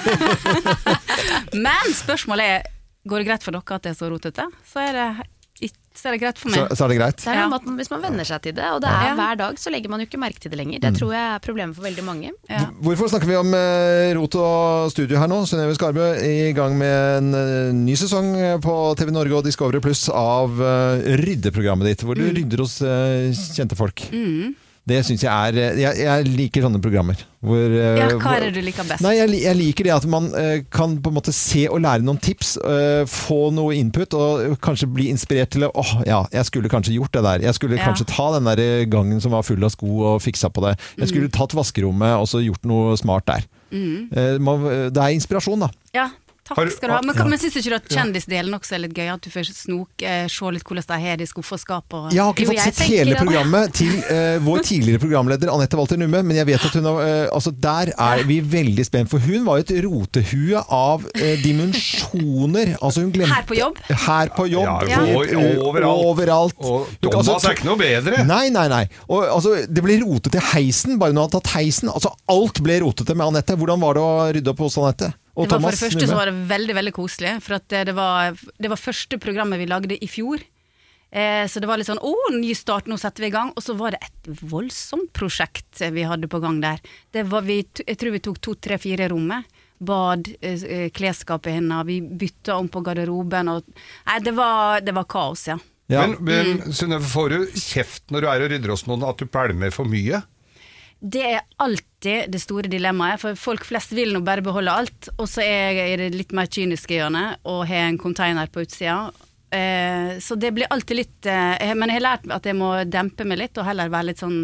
Men spørsmålet er, går det greit for dere at det er så rotete? Så er det greit for meg. Så er det greit. Det er at hvis man venner seg til det, og det er hver dag, så legger man jo ikke merke til det lenger. Det tror jeg er problemet for veldig mange. Hvorfor snakker vi om rot og studio her nå? Synnøve Skarbø i gang med en ny sesong på TV Norge og Discovery Plus av ryddeprogrammet ditt, hvor du rydder hos kjente folk. Det synes jeg liker sånne programmer. Hva er det du liker best? Nei, jeg liker det at man kan på en måte se og lære noen tips, få noe input, og kanskje bli inspirert til jeg skulle kanskje gjort det der. Jeg skulle kanskje ta den der gangen som var full av sko og fiksa på det. Jeg skulle tatt vaskerommet og så gjort noe smart der. Det er inspirasjon da. Ja. Takk skal du ha. Men synes du ikke at kjendisdelen også er litt gøy? At du får se litt hvordan det er i skuffeskap? Jeg har ikke fått sett hele programmet til vår tidligere programleder Anette Walter Numme, men jeg vet at hun der er vi veldig spent, for hun var jo et rotehue av dimensjoner. Altså hun glemte... Her på jobb. Overalt. Og Thomas er ikke noe bedre. Nei. Og, altså, det ble rotete i heisen, bare når han tatt heisen. Altså, alt ble rotete med Anette. Hvordan var det å rydde opp hos Anette? Det var for det første så var det veldig, veldig koselig, for at det var første programmet vi lagde i fjor. Så det var litt sånn, ny start, nå setter vi i gang. Og så var det et voldsomt prosjekt vi hadde på gang der. Jeg tror vi tok 2, 3, 4 rommet. Bad, klesskapet henne, vi bytta om på garderoben. Det var kaos, ja. Men Synnøve, får du kjeft når du er og rydder hos noen at du pælmer for mye? Det er alltid det store dilemmaet, for folk flest vil nå bare beholde alt, og så er det litt mer kyniske hjørne, og har en container på utsida. Så det blir alltid litt, men jeg har lært at jeg må dempe meg litt, og heller være litt sånn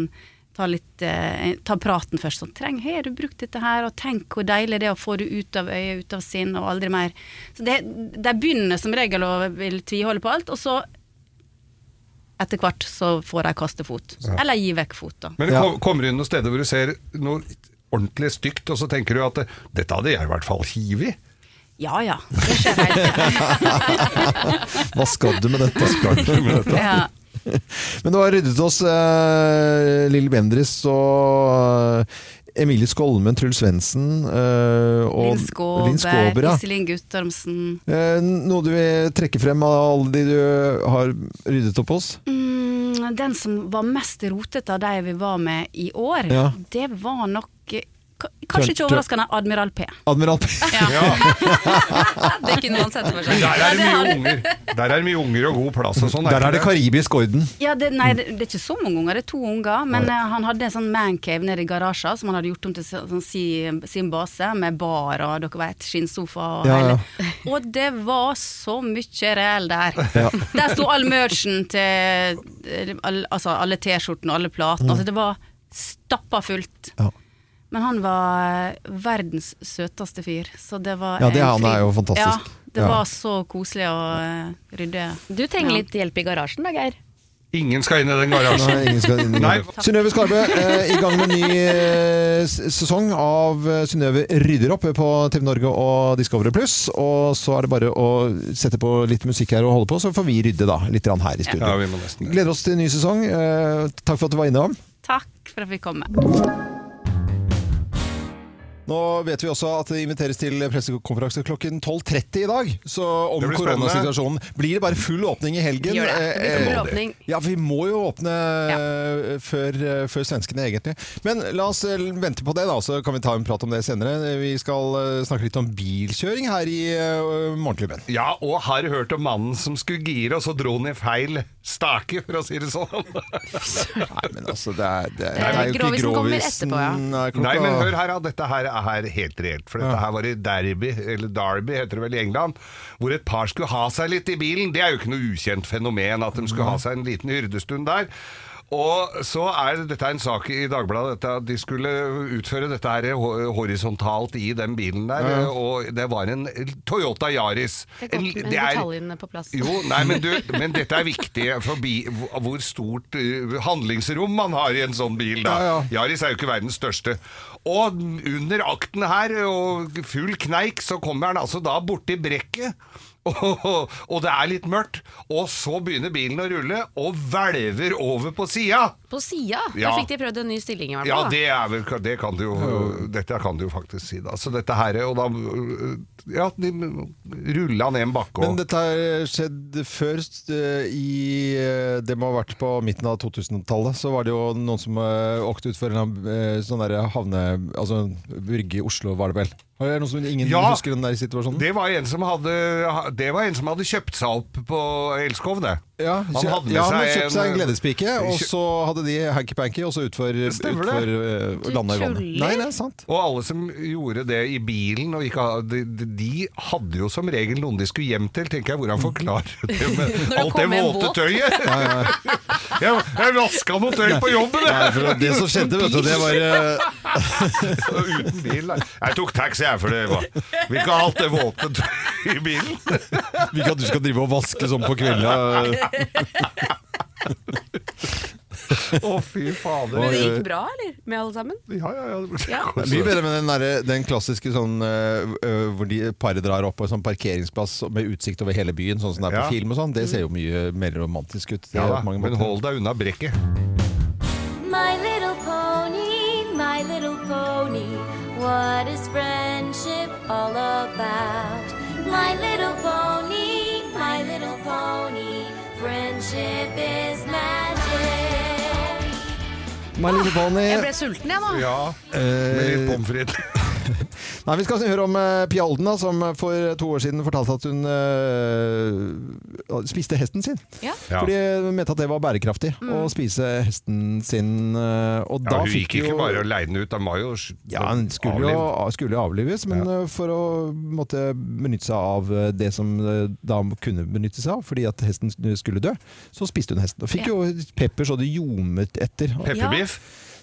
ta praten først. Sånn, har du brukt dette her, og tenk hvor deilig det er å få det ut av øyet, ut av sinn, og aldri mer. Så det begynner som regel å vil tviholde på alt, og så etter hvert så får de kaste fot. Eller gi vekk fot da. Men det kommer inn noen steder hvor du ser noe ordentlig stygt, og så tenker du at dette hadde jeg i hvert fall hiv i. Ja, det skjer helt. Hva skal du med dette? Ja. Men du har ryddet oss Lille Bendriss og Emilie Skolmen, Truls Svendsen og Linn Skåber, Iselin Guttormsen. Noe du vil trekke frem av alle de du har ryddet opp hos? Den som var mest rotet av de vi var med i år, det var nok kanskje ikke overraskende Admiral P. Admiral P. Ja. Det kunne man sette for seg. Der er mye unger og god plass og sånn. Der er det karibisk orden. Ja, det er ikke så mange unger, det er 2 unger, men han hadde en sånn mancave nede i garasjen som han hadde gjort om til sånn, sin base, med bar og dere vet, skinnsofa og hele. Og det var så mye reell der. Der sto all merchen til alle t-skjortene og alle platene, altså det var stappa fullt. Men han var verdens søteste fyr, så det var det han er jo fantastisk. Ja, det var så koselig å rydde. Du trenger litt hjelp i garasjen da, Geir. Ingen skal inn i den garasjen. Nei, ingen skal inn i den. Synnøve Skarbø, i gang med ny sesong av Synnøve rydder opp på TV Norge og Discovery Plus, og så er det bare å sette på litt musikk her og holde på, så får vi rydde da, litt her i studio. Ja, vi må nesten. Gleder oss til ny sesong. Takk for at du var innom. Takk for at vi kom med. Nå vet vi også at det inviteres til pressekonferanse klokken 12:30 i dag. Så om koronasituasjonen blir det bare full åpning i helgen. Det blir full åpning. Ja, vi må jo åpne før svenskene egentlig. Men la oss vente på det da, så kan vi ta en prat om det senere. Vi skal snakke litt om bilkjøring her i Morgenklubben. Ja, og har hørt om mannen som skulle gire, og så dro han i feil stake, for å si det sånn. Nei, men altså, det er jo ikke Grovisen kommer etterpå, Nei, men hør her, dette her er helt reelt, for dette her var i Derby heter det vel i England, hvor et par skulle ha seg litt i bilen. Det er jo ikke noe ukjent fenomen at de skulle ha seg en liten hyrdestund der. Og så dette en sak i Dagbladet, at de skulle utføre dette her horisontalt i den bilen der, og det var en Toyota Yaris. Det er godt med detaljene på plass. Jo, nei, men dette er viktig for hvor stort handlingsrom man har i en sånn bil da. Yaris er jo ikke verdens største. Og under akten her, og full kneik, så kommer han altså da borti brekket. Og det er litt mørkt, og så begynner bilen å rulle og hvelver over på siden. På siden? Da fikk de prøvd en ny stilling i hvert fall. Ja, det kan du jo, dette kan du jo faktisk si da. Så dette her, og da de rullet ned en bakke. Men dette har skjedd først det må ha vært på midten av 2000-tallet, så var det jo noen som åkte ut for en sånn der havne, altså Brygge i Oslo var det vel. Er det noe som ingen husker den der situasjonen? Det var en som hadde kjøpt seg opp på Elskov, det. Han hadde kjøpt seg en gledespike, og så hadde de hanky-panky, og så utfor landet i vannet. Nei, det er sant. Og alle som gjorde det i bilen, og de hadde jo som regel noen de skulle hjem til. Tenker jeg, hvordan forklarer det med alt det våte tøyet? Jeg vasket noe tøy på jobben. Det som skjedde, vet du, det var uten bil. Jeg tok taxi her, for det var vi ikke har alt det våte tøy i bilen. Vi kan du skal drive og vaske sånn på kvelden. Fy fader. Men det gikk bra, eller? Med alle sammen? Ja. Mye bedre med den klassiske sånn hvor de paret drar opp på en sånn parkeringsplass med utsikt over hele byen, sånn som det er på film og sånn. Det ser jo mye mer romantisk ut. Men hold deg unna brekket. My little pony, what is friendship all about? My little pony, friendship is magic. My Little Pony. Jeg ble sulten, jeg nå. Ja, med litt pommes frites. Nei, vi skal høre om Pia Olden, da, som for 2 år siden fortalte at hun spiste hesten sin. Fordi hun mente at det var bærekraftig å spise hesten sin. Og da hun gikk ikke bare å leie den ut, den var jo den skulle jo avlives, men for å måtte benytte seg av det som da kunne benytte seg av, fordi at hesten skulle dø, så spiste hun hesten. Og fikk jo pepper så det ljomet etter. Pepperbiff?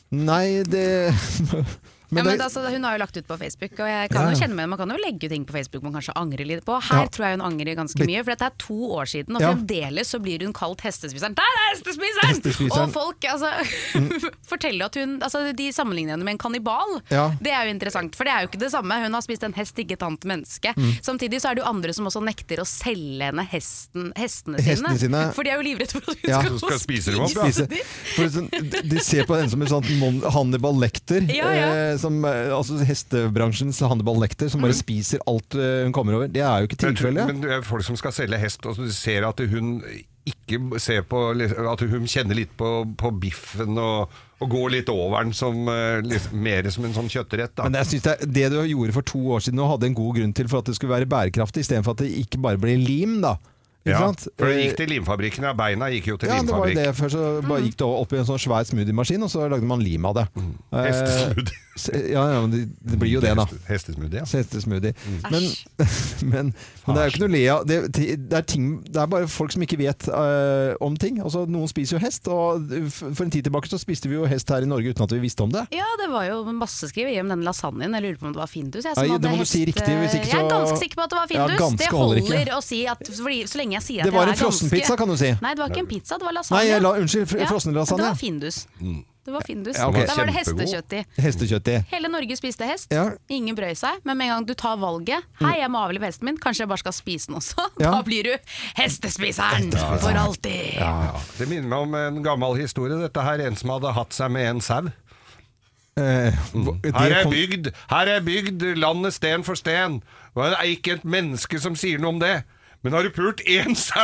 Nei, det... Men altså, hun har jo lagt ut på Facebook, og jeg kan jo kjenne med man kan jo legge ut ting på Facebook man kanskje angrer litt på. Her tror jeg hun angrer ganske mye, for dette er 2 år siden, og fremdeles så blir hun kalt hestespiseren. Der er hestespiseren! Og folk forteller at hun, de sammenligner henne med en kannibal. Det er jo interessant, for det er jo ikke det samme. Hun har spist en hest, ikke et annet menneske. Samtidig så er det jo andre som også nekter å selge henne hestene sine. For de er jo livredde for at hun skal spise dem opp. De ser på henne som en sånn Hannibal Lecter. Altså hestebransjens Hannibal Lecter som bare spiser alt hun kommer over. Det er jo ikke tilfellet. Men det er folk som skal selge hest, og de ser at hun ikke ser på at hun kjenner litt på biffen og går litt over den som mer som en sånn kjøttrett. Da. Men jeg synes det du gjorde for 2 år siden og hadde en god grunn til for at det skulle være bærekraftig, i stedet for at det ikke bare ble lim da. Ja, for det gikk til limfabrikken, beina gikk jo til limfabrikk. Ja, det var det. Først så bare gikk det opp i en sånn svær smoothie-maskin, og så lagde man lim av det. Hestesmoothie. Ja, det blir jo det da. Hestesmoothie, ja. Hestesmoothie. Men det er jo ikke noe le av. Det er bare folk som ikke vet om ting. Altså, noen spiser jo hest, og for en tid tilbake så spiste vi jo hest her i Norge uten at vi visste om det. Ja, det var jo masse skriveri om den lasagnen. Jeg lurer på om det var Findus. Det må du si riktig, hvis ikke så... Jeg er ganske sikker på at det var Findus. Det holder å si at så lenge jeg sier at det var en frossenpizza, kan du si. Nei, det var ikke en pizza, det var lasagne. Nei, unnskyld, frossenlasagne. Det var Findus. Der var det hestekjøtt i. Hestekjøtt i. Hele Norge spiste hest. Ingen brøy seg. Men med en gang du tar valget, hei, jeg må avlive hesten min, kanskje jeg bare skal spise den også. Da blir du hestespiseren for alltid. Det minner meg om en gammel historie. Dette her, en som hadde hatt seg med en sau. Her er bygd landet sten for sten. Det er ikke et menneske som sier noe om det. Men har du pult 1 sau?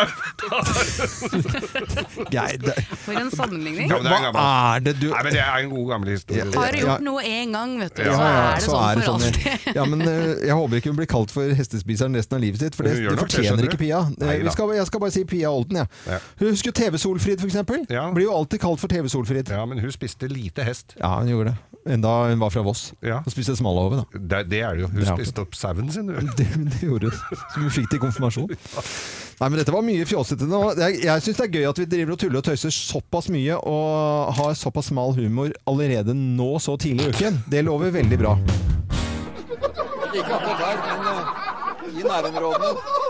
For en sammenligning. Hva er det du... Nei, men det er en god gammel historie. Har du gjort noe en gang, vet du, så er det sånn for alltid. Ja, men jeg håper ikke hun blir kalt for hestespiseren resten av livet sitt, for det fortjener ikke Pia. Jeg skal bare si Pia Olden, Hun husker jo TV Solfrid, for eksempel. Blir jo alltid kalt for TV Solfrid. Ja, men hun spiste lite hest. Ja, hun gjorde det. Enda hun var fra Voss. Hun spiste smalahove, da. Det er det jo. Hun spiste opp sauen sin. Det gjorde hun. Så hun fikk til konfirmasjon. Nei, men dette var mye fjåsete nå. Jeg synes det er gøy at vi driver og tuller og tøyser såpass mye og har såpass smal humor allerede nå så tidlig i uken. Det lover veldig bra. Ikke akkurat der, men i nærområdene.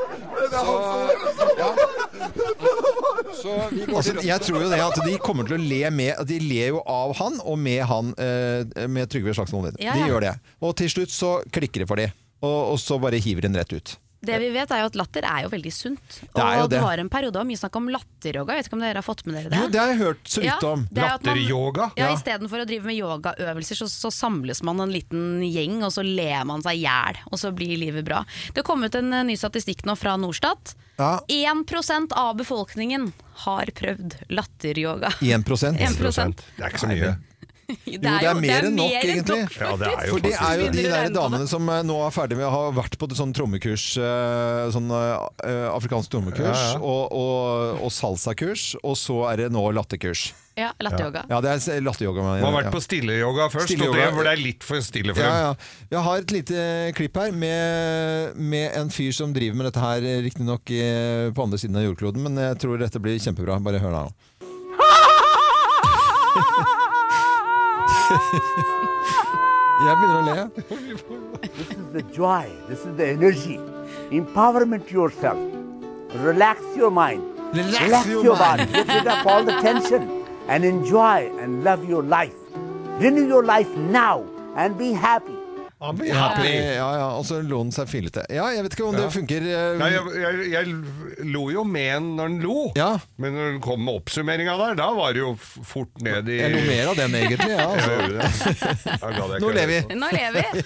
Jeg tror jo det at de kommer til å le med. De ler jo av han og med han med Trygve Slagsvold Vedum. De gjør det. Og til slutt så klikker det for de. Og så bare hiver den rett ut. Det vi vet er jo at latter er jo veldig sunt. Og du har en periode av mye snakk om latteryoga. Jeg vet ikke om dere har fått med dere det? Jo, det har jeg hørt så vidt om. Latteryoga? Ja, i stedet for å drive med yogaøvelser så samles man en liten gjeng, og så ler man seg ihjel, og så blir livet bra. Det kom ut en ny statistikk nå fra Norstat. 1% av befolkningen har prøvd latteryoga. 1%? 1%. Det er ikke så mye. Det er mer enn nok, egentlig. For det er jo de der damene som nå er ferdig med å ha vært på sånn trommekurs, sånn afrikansk trommekurs, og salsa-kurs, og så er det nå latterkurs. Ja, latteryoga. Ja, det er latteryoga. Man har vært på stilleyoga først, og det hvor det er litt for stille for dem. Jeg har et lite klipp her med en fyr som driver med dette her, riktig nok på andre siden av jordkloden, men jeg tror dette blir kjempebra. Bare hør nå. Jeg begynner å le. This is the joy, this is the energy. Empowerment yourself. Relax your mind. Relax your body. Get rid of all the tension and enjoy and love your life. Renew your life now and be happy. Ja, og så lå den seg filete. Ja, jeg vet ikke om det funker. Jeg lo jo med den når den lo, men når den kom med oppsummeringen der, da var det jo fort ned i... Jeg lo mer av den egentlig, Nå lever vi. Nå lever vi.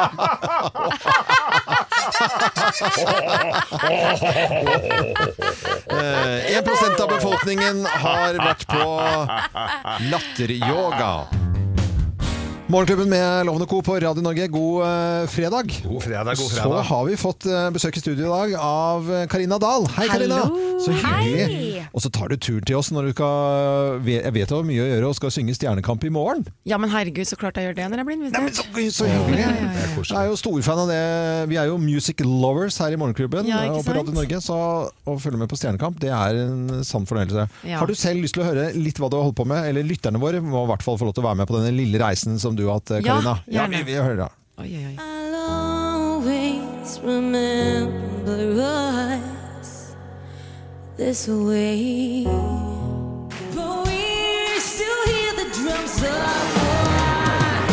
1% av befolkningen har vært på latteryoga. Morgenklubben med Lovende Co på Radio Norge. God fredag. God fredag. Så har vi fått besøk i studio i dag av Karina Dahl. Hei, Karina. Så hyggelig. Og så tar du tur til oss når du skal, jeg vet det var mye å gjøre, og skal synge Stjernekamp i morgen. Ja, men herregud, så klart jeg gjør det når jeg blir invitert. Så hyggelig. Jeg er jo storfan av det. Vi er jo music lovers her i Morgenklubben og på Radio Norge, så å følge med på Stjernekamp, det er en sann fornøyelse. Har du selv lyst til å høre litt hva du har holdt på med, eller lytterne våre må i hvert fall få lov til å være med på denne lille reisen som du har hatt, Karina? Ja, vi hører det. I'll always remember us this way. But we still hear the drums of war.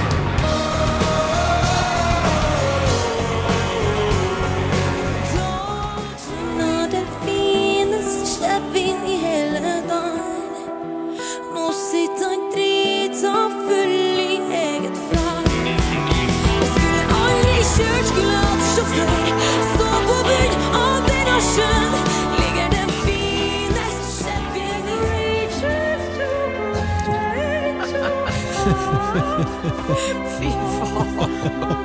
Don't you know den fineste kjevin I hele dagen? Nå sitter han drita full I eget flagg. Kjørt skulle hatt sjåfør Stå på bygd av den asjen Ligger den fineste kjevin I reaches to bright to Fy faen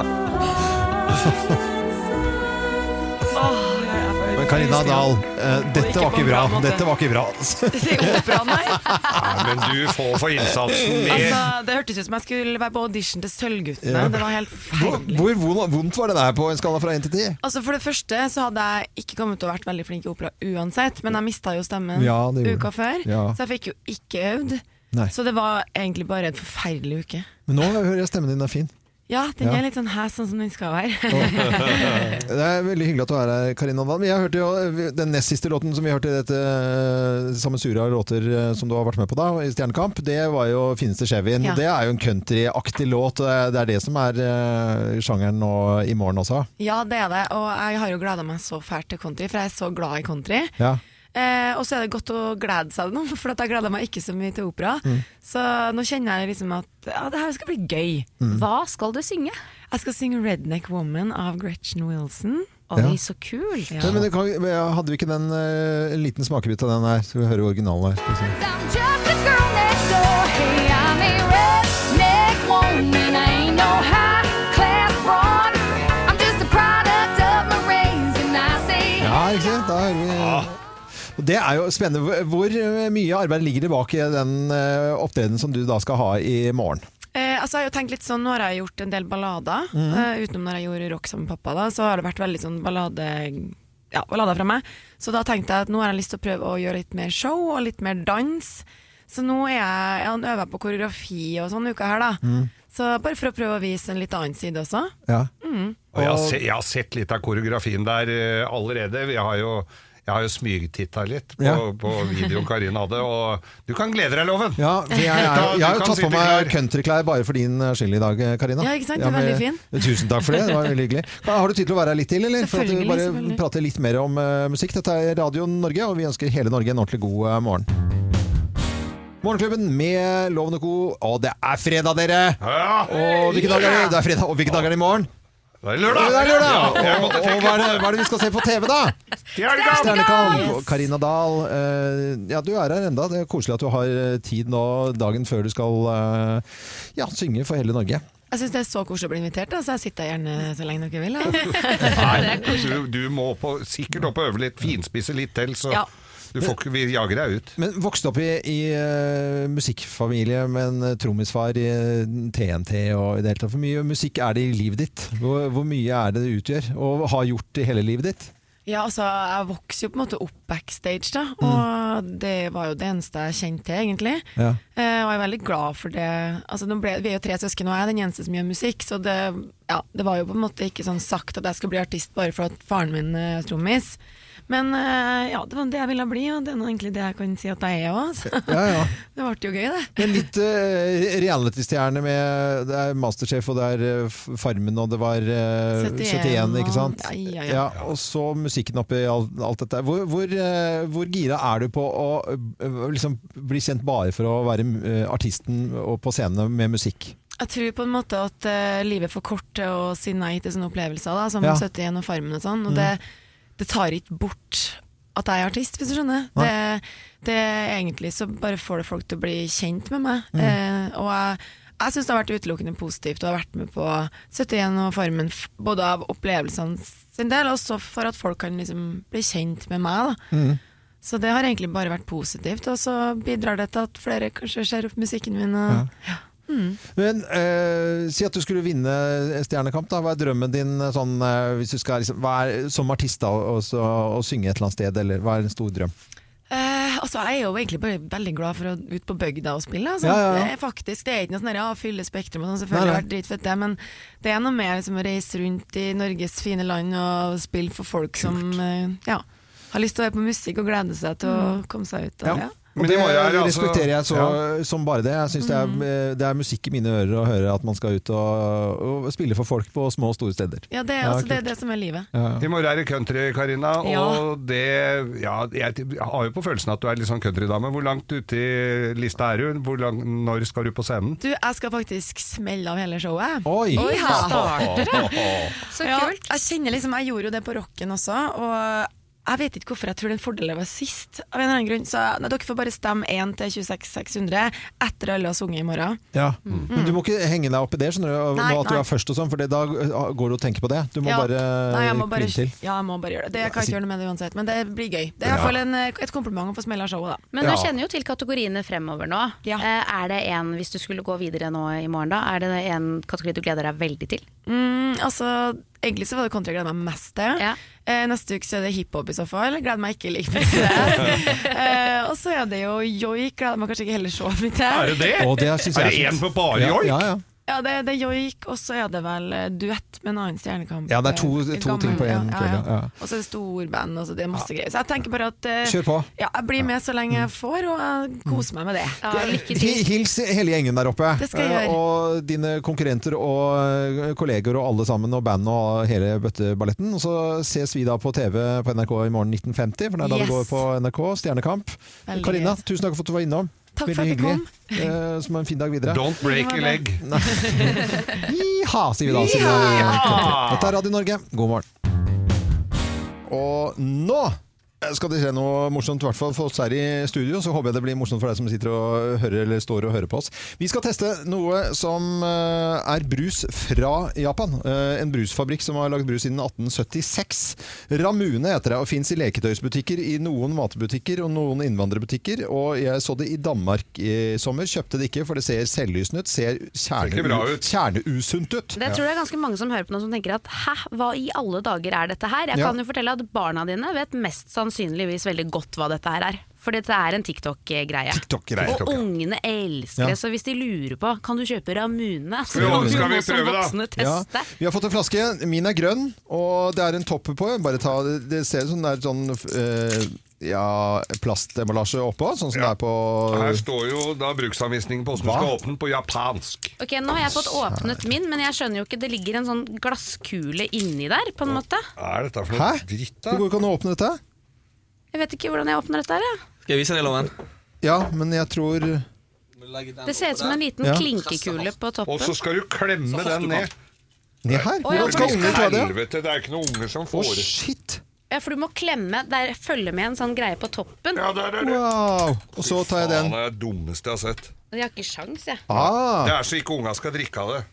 Men Karina Dahl, dette var ikke bra. Dette var ikke bra. Det er opera, nei. Men du får for innsatsen med... Altså, det hørtes ut som jeg skulle være på audition til Sølvguttene. Det var helt forferdelig. Hvor vondt var det der på en skala fra 1 til 10? Altså, for det første så hadde jeg ikke kommet til å vært veldig flink I opera uansett, men jeg mistet jo stemmen uka før, så jeg fikk jo ikke øvd. Så det var egentlig bare en forferdelig uke. Men nå hører jeg stemmen din er fin. Ja, den er litt sånn her sånn som den skal være. Det er veldig hyggelig at du er her, Karina Dahl. Jeg hørte jo den nest siste låten som vi hørte I dette sammensura låter som du har vært med på da, I Stjernekamp, det var jo Fineste Kjevin. Det er jo en country-aktig låt, det er det som er sjangeren nå I morgen også. Ja, det er det, og jeg har jo gledet meg så fælt til country, for jeg er så glad I country. Ja. Og så er det godt å glede seg nå, for at jeg gleder meg ikke så mye til opera. Så nå kjenner jeg liksom at det her skal bli gøy. Hva skal du synge? Jeg skal synge Redneck Woman av Gretchen Wilson. Oi, så kul! Ja. Men hadde vi ikke den en liten smakebit av den her? Skal vi høre originalen her? I'm just a girl next door. Hey, I'm a redneck woman. I ain't no high class broad. I'm just a product of my raising. I say Ja, ikke sant? Da hører vi... Det er jo spennende. Hvor mye arbeid ligger det bak I den opptreden som du da skal ha I morgen? Altså jeg har jo tenkt litt sånn, nå har jeg gjort en del ballader, utenom når jeg gjorde rock sammen med pappa da, så har det vært veldig sånn ballader fra meg. Så da tenkte jeg at nå har jeg lyst til å prøve å gjøre litt mer show og litt mer dans. Så nå jeg øver på koreografi og sånn uka her da. Så bare for å prøve å vise en litt annen side også. Ja. Og jeg har sett litt av koreografien der allerede. Jeg har jo smygtitta litt på videoen Karina hadde, og du kan glede deg, Loven. Ja, jeg har jo tatt på meg countryklær bare for din skyld I dag, Karina. Ja, ikke sant? Du er veldig fin. Tusen takk for det, det var veldig hyggelig. Har du tid til å være her litt til, eller? For at du bare prater litt mer om musikk. Dette Radio Norge, og vi ønsker hele Norge en ordentlig god morgen. Morgenklubben med Loven og Co. Og det er fredag, dere! Og hvilken dag er det? Det er fredag, og hvilken dag er det I morgen? Det er lørdag! Det er lørdag! Og hva er det vi skal se på TV da? Stjernekamp! Karina Dahl, ja, du er her enda. Det er koselig at du har tid nå dagen før du skal synge for hele Norge. Jeg synes det er så koselig å bli invitert da, så jeg sitter gjerne så lenge dere vil. Nei, du må sikkert opp og øve litt, finspisse litt til, så... Vi jager deg ut. Men vokste opp I musikkfamilie med en trommisfar I TNT og I det hele tatt. Hvor mye musikk er det I livet ditt? Hvor mye er det utgjør? Og har gjort I hele livet ditt? Ja, altså, jeg vokste jo på en måte opp backstage da, og det var jo det eneste jeg kjente til egentlig. Ja. Og jeg er veldig glad for det. Altså, vi er jo 3 søsken, og jeg er den eneste som gjør musikk, så det var jo på en måte ikke sånn sagt at jeg skulle bli artist bare for at faren min er trommis. Men det var det jeg ville bli, og det er egentlig det jeg kan si at jeg er også. Det ble jo gøy det. Men litt reality-stjerne med det er Masterchef, og det er Farmen, og det var 71, ikke sant? Ja, og så musikken oppi alt dette. Hvor gira er du på å liksom bli kjent bare for å være artisten og på scenen med musikk? Jeg tror på en måte at livet er for kort til å si nei til sånne opplevelser da, som 71 og Farmen og sånn, og det tar ikke bort at jeg er artist, hvis du skjønner. Det er egentlig så bare får det folk til å bli kjent med meg. Og jeg synes det har vært utelukkende positivt å ha vært med på 71 og Farmen, både av opplevelsene sin del, og også for at folk kan liksom bli kjent med meg da. Så det har egentlig bare vært positivt, og så bidrar det til at flere kanskje ser opp musikken min. Og, Men si at du skulle vinne Stjernekamp da. Hva er drømmen din sånn, hvis du skal liksom, hva er som artist da, å synge et eller annet sted, eller hva er en stor drøm? Altså, jeg er jo egentlig bare veldig glad for å ut på bygda og spille. Altså. Det er faktisk, det er ikke noe sånn fylle spektrum og sånn, selvfølgelig har vært dritfett det, men det er noe mer som å reise rundt i Norges fine land og spille for folk som har lyst til å være på musikk og glede seg til å komme seg ut. Og, Og det respekterer jeg som bare det. Jeg synes det er musikk i mine ører å høre at man skal ut og spille for folk på små og store steder. Ja, det er det som er livet. I morgen er det country, Karina, og det, jeg har jo på følelsen at du er litt sånn countrydame. Hvor langt ute i lista er du? Når skal du på scenen? Du, jeg skal faktisk smelle av hele showet. Oi, her starter det! Så kult. Jeg kjenner liksom, jeg gjorde jo det på rocken også, og jeg vet ikke hvorfor jeg tror den fordelen var sist av en eller annen grunn, så dere får bare stemme 1 til 26 600 etter alle har sunget i morgen. Ja, men du må ikke henge deg opp i det, skjønner du, nå at du er først og sånn, for da går du og tenker på det. Du må bare kline til. Ja, jeg må bare gjøre det. Jeg kan ikke gjøre noe med det uansett, men det blir gøy. Det er i hvert fall et kompliment å få smelle av showet da. Men du kjenner jo til kategoriene fremover nå. Er det en, hvis du skulle gå videre nå i morgen da, er det en kategori du gleder deg veldig til? Altså, egentlig så var det country jeg gleder meg mest til. Neste uke så er det hiphop i så fall. Gleder meg ikke like mye til det. Og så er det jo joik. Gleder meg kanskje ikke heller så mye til. Er det det? Er det en på bare joik? Ja, det er joik, og så er det vel duett med en annen Stjernekamp. Ja, det er to ting på en kveld. Og så er det storband, og så det er masse greier. Så jeg tenker bare at kjør på. Ja, jeg blir med så lenge jeg får, og jeg koser meg med det. Lykke til. Hils hele gjengen der oppe. Det skal jeg gjøre. Og dine konkurrenter og kolleger og alle sammen, og band og hele bøtteballetten. Og så ses vi da på TV på NRK i morgen 1950, for det er da det går på NRK, Stjernekamp. Karina, tusen takk for at du var innom. Takk for at du kom. Som en fin dag videre. Don't break a leg. Jiha, sier vi da. Dette er Radio Norge. God morgen. Og nå skal det skje noe morsomt, i hvert fall for oss her i studio, så håper jeg det blir morsomt for deg som sitter og hører eller står og hører på oss. Vi skal teste noe som er brus fra Japan. En brusfabrikk som har lagd brus siden 1876. Ramune heter det, og finnes i leketøysbutikker, i noen matbutikker og noen innvandrerbutikker. Og jeg så det i Danmark i sommer. Kjøpte det ikke, for det ser selvlysende ut. Ser kjerneusunt ut. Det tror jeg er ganske mange som hører på noe som tenker at hæ, hva i alle dager er dette her? Jeg kan jo fortelle at barna dine vet mest sannsynligvis veldig godt hva dette her er. For dette er en TikTok-greie. Og ungene elsker det, så hvis de lurer på, kan du kjøpe Ramune? Så skal vi prøve da? Vi har fått en flaske, min er grønn, og det er en topp på. Bare ta, det ser ut som det er sånn plastemballasje oppå, sånn som det er på. Her står jo da bruksanvisningen på hvordan du skal åpne den på japansk. Ok, nå har jeg fått åpnet min, men jeg skjønner jo ikke, det ligger en sånn glasskule inni der, på en måte. Hva er dette for noe dritt da? Det går ikke an å åpne dette? Jeg vet ikke hvordan jeg åpner dette her, Skal jeg vise deg, Loven? Ja, men jeg tror det ser ut som en liten klinkekule på toppen. Og så skal du klemme den ned. Ned her? Hvordan skal unger ta det? Helvete, det er ikke noen unger som får det. Shit! Ja, for du må klemme, der følger med en sånn greie på toppen. Ja, der er det. Wow! Og så tar jeg den. Det er det dummeste jeg har sett. Jeg har ikke sjans, jeg. Det er så ikke unga skal drikke av det.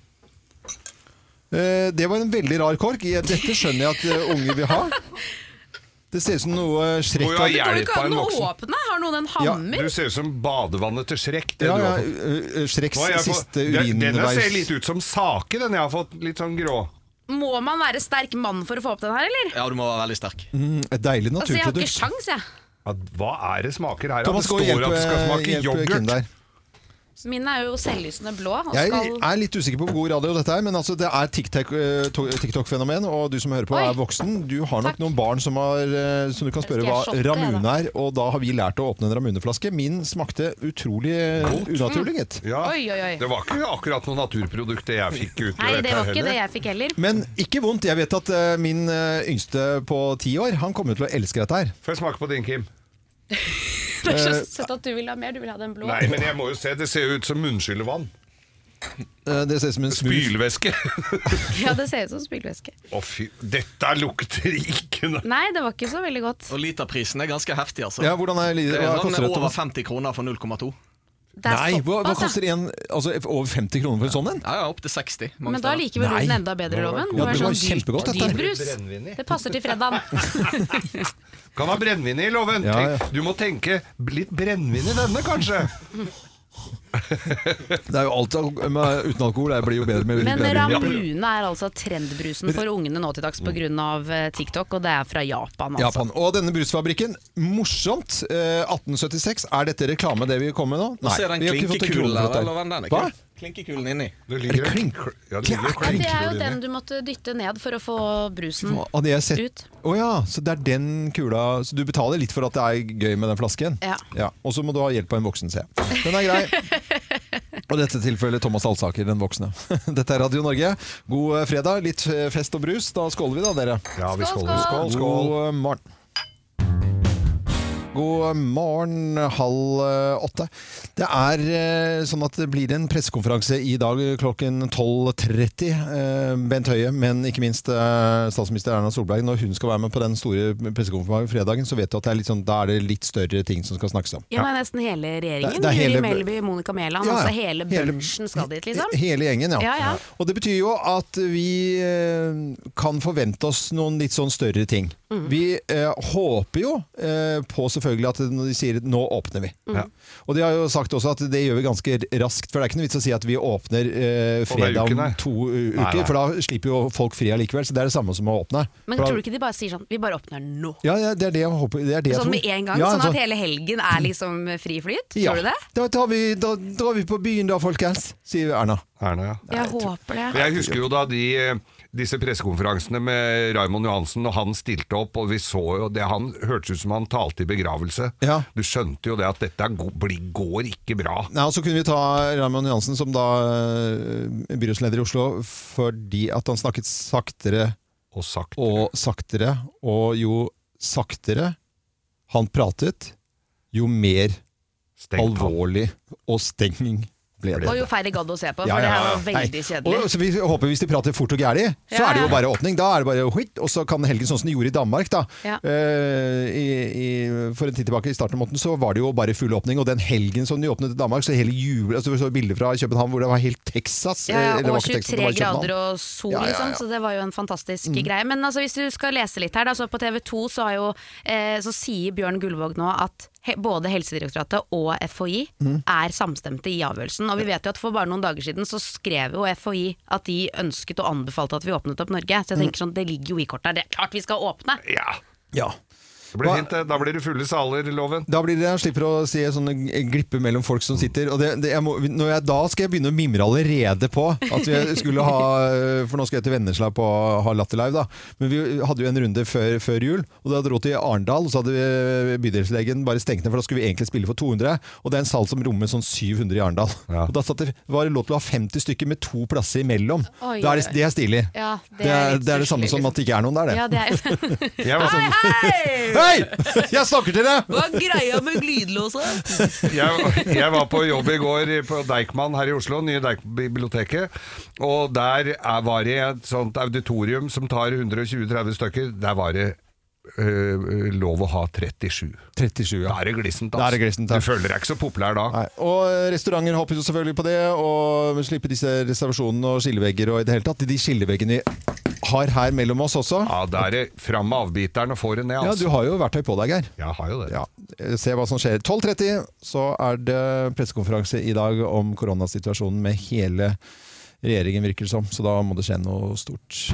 Det var en veldig rar kork. Dette skjønner jeg at unger vil ha. Det ser ut som noe Shrek. Må jo ha hjelp av en voksen. Åpne? Har noen en hammer? Du ser ut som badevannet til Shrek. Shreks siste urinveis. Denne ser litt ut som sake, den jeg har fått litt sånn grå. Må man være sterk mann for å få opp den her, eller? Ja, du må være veldig sterk. Et deilig naturprodukt. Jeg har ikke sjans, jeg. Hva er det smaker her? Thomas, det står at det skal smake yoghurt. Min er jo selvlysende blå. Jeg er litt usikker på hvor god radio dette er, men altså det er TikTok-fenomen, og du som hører på er voksen. Du har nok noen barn som du kan spørre hva Ramune er, og da har vi lært å åpne en Ramune-flaske. Min smakte utrolig unaturlig, gitt. Ja, det var ikke akkurat noe naturprodukt det jeg fikk ut. Nei, det var ikke det jeg fikk heller. Men ikke vondt. Jeg vet at min yngste på 10 år, han kommer til å elske dette her. Får jeg smake på din, Kim? Det er så søtt at du vil ha mer. Du vil ha den blå. Nei, men jeg må jo se. Det ser ut som munnskyllevann. Det ser ut som en spylvæske. Ja, det ser ut som spylvæske. Å fy, dette lukter ikke noe. Nei, det var ikke så veldig godt. Og literprisen er ganske heftig, altså. Ja, hvordan er det er sånn over 50 kroner for 0,2. Nei, hva koster en, altså over 50 kroner for en sånn en? Ja, opp til 60. Men da liker vel brusen enda bedre, Loven. Ja, det var kjempegodt dette. Dyrbrus. Det passer til fredagen. Kan ha brennvin i, Loven. Du må tenke litt brennvin i denne, kanskje. Det er jo alt uten alkohol, det blir jo bedre med Men Ramune er altså trendbrusen for ungene nå til dags på grunn av TikTok, og det er fra Japan, altså. Japan. Og denne brusfabrikken, morsomt, 1876, er dette reklame det vi kommer med nå? Nå ser den klinkekulen der, eller hva den er? Klinkekulen inni. Det er jo den du måtte dytte ned for å få brusen ut. Åja, så det er den kula. Så du betaler litt for at det er gøy med den flasken? Ja. Og så må du ha hjelp av en voksen, se. Den er grei. Og dette tilfellet Thomas Alsaker, den voksne. Dette er Radio Norge. God fredag, litt fest og brus. Da skåler vi da, dere. Ja, vi skåler. Skål. God morgen. God morgen, 7:30. Det er sånn at det blir en pressekonferanse i dag klokken 12:30. Bent Høie, men ikke minst statsminister Erna Solberg, når hun skal være med på den store pressekonferansen fredagen, så vet du at det er litt sånn, da er det litt større ting som skal snakkes om. Ja, men nesten hele regjeringen. Juri Melby, Monica Mæland, altså hele bunchen skal dit, liksom. Hele gjengen, ja. Og det betyr jo at vi kan forvente oss noen litt sånn større ting. Vi håper jo på selvfølgelig at når de sier nå åpner vi. Og de har jo sagt også at det gjør vi ganske raskt, for det er ikke noe vits å si at vi åpner fredag om 2 uker, for da slipper jo folk fri allikevel, så det er det samme som å åpne. Men tror du ikke de bare sier sånn, vi bare åpner nå? Ja, det er det jeg håper. Det er det jeg sånn tror. med en gang, sånn at hele helgen er liksom fri flyt? Tror du det? Da drar vi på byen da, folkens, sier Erna. Jeg håper det. Jeg husker jo da disse pressekonferansene med Raymond Johansen, og han stilte opp, og vi så jo det, han hørtes ut som han talte i begravelse. Du skjønte jo det at dette går ikke bra. Nei, og så kunne vi ta Raymond Johansen som da byrådsleder i Oslo, fordi at han snakket saktere og saktere, og jo saktere han pratet, jo mer alvorlig og stengning ble det. Og jo færre gadd å se på, for det her var veldig kjedelig. Og så vi håper hvis de prater fort og gærlig, så er det jo bare åpning. Da er det bare hvitt, og så kan helgen sånn som de gjorde i Danmark da. For en tid tilbake i starten av måten, så var det jo bare full åpning, og den helgen som de åpnet i Danmark, så hele jul, altså så bilder fra København hvor det var helt Texas. Og 23 grader og sol, liksom, så det var jo en fantastisk greie. Men altså, hvis du skal lese litt her, da, så på TV 2 så har jo, så sier Bjørn Gullvåg nå at både Helsedirektoratet og FHI er samstemte i avgjørelsen. Og vi vet jo at for bare noen dager siden så skrev jo FHI at de ønsket og anbefalte at vi åpnet opp Norge. Så jeg tenker sånn, det ligger jo i kortet. Det er klart vi skal åpne! Ja. Det blir fint, da blir det fulle saler, Loven. Da blir det, jeg slipper å se sånne glippe mellom folk som sitter, og da skal jeg begynne å mimre allerede på at vi skulle ha, for nå skal jeg til Venneslag på ha Latter Live da, men vi hadde jo en runde før jul, og da dro til Arendal, og så hadde bydelslegen bare stengt ned, for da skulle vi egentlig spille for 200, og det er en sal som rommer sånn 700 i Arendal. Og da var det lov til å ha 50 stykker med 2 plasser imellom. Det er stilig. Ja, det er det samme som at det ikke er noen der, det. Ja, det er jo. Hei! Jeg snakker til deg! Hva er greia med glidelåset? Jeg var på jobb i går på Deichman her i Oslo, nye Deichman-biblioteket, og der var det et sånt auditorium som tar 120-30 stykker. Der var det lov å ha 37. 37, ja. Da er det glissent, altså. Du føler deg ikke så populær da. Nei. Og restauranter håper jo selvfølgelig på det, og slippe disse reservasjonene og skillevegger og i det hele tatt. De skilleveggene har her mellom oss også. Ja, da er det fram med avbiteren og få det ned, altså. Ja, du har jo verktøy på deg, Geir. Ja, jeg har jo det. Ja. Se hva som skjer. 12:30 så er det pressekonferanse i dag om koronasituasjonen med hele regjeringen, virker det som. Så da må det skje noe stort.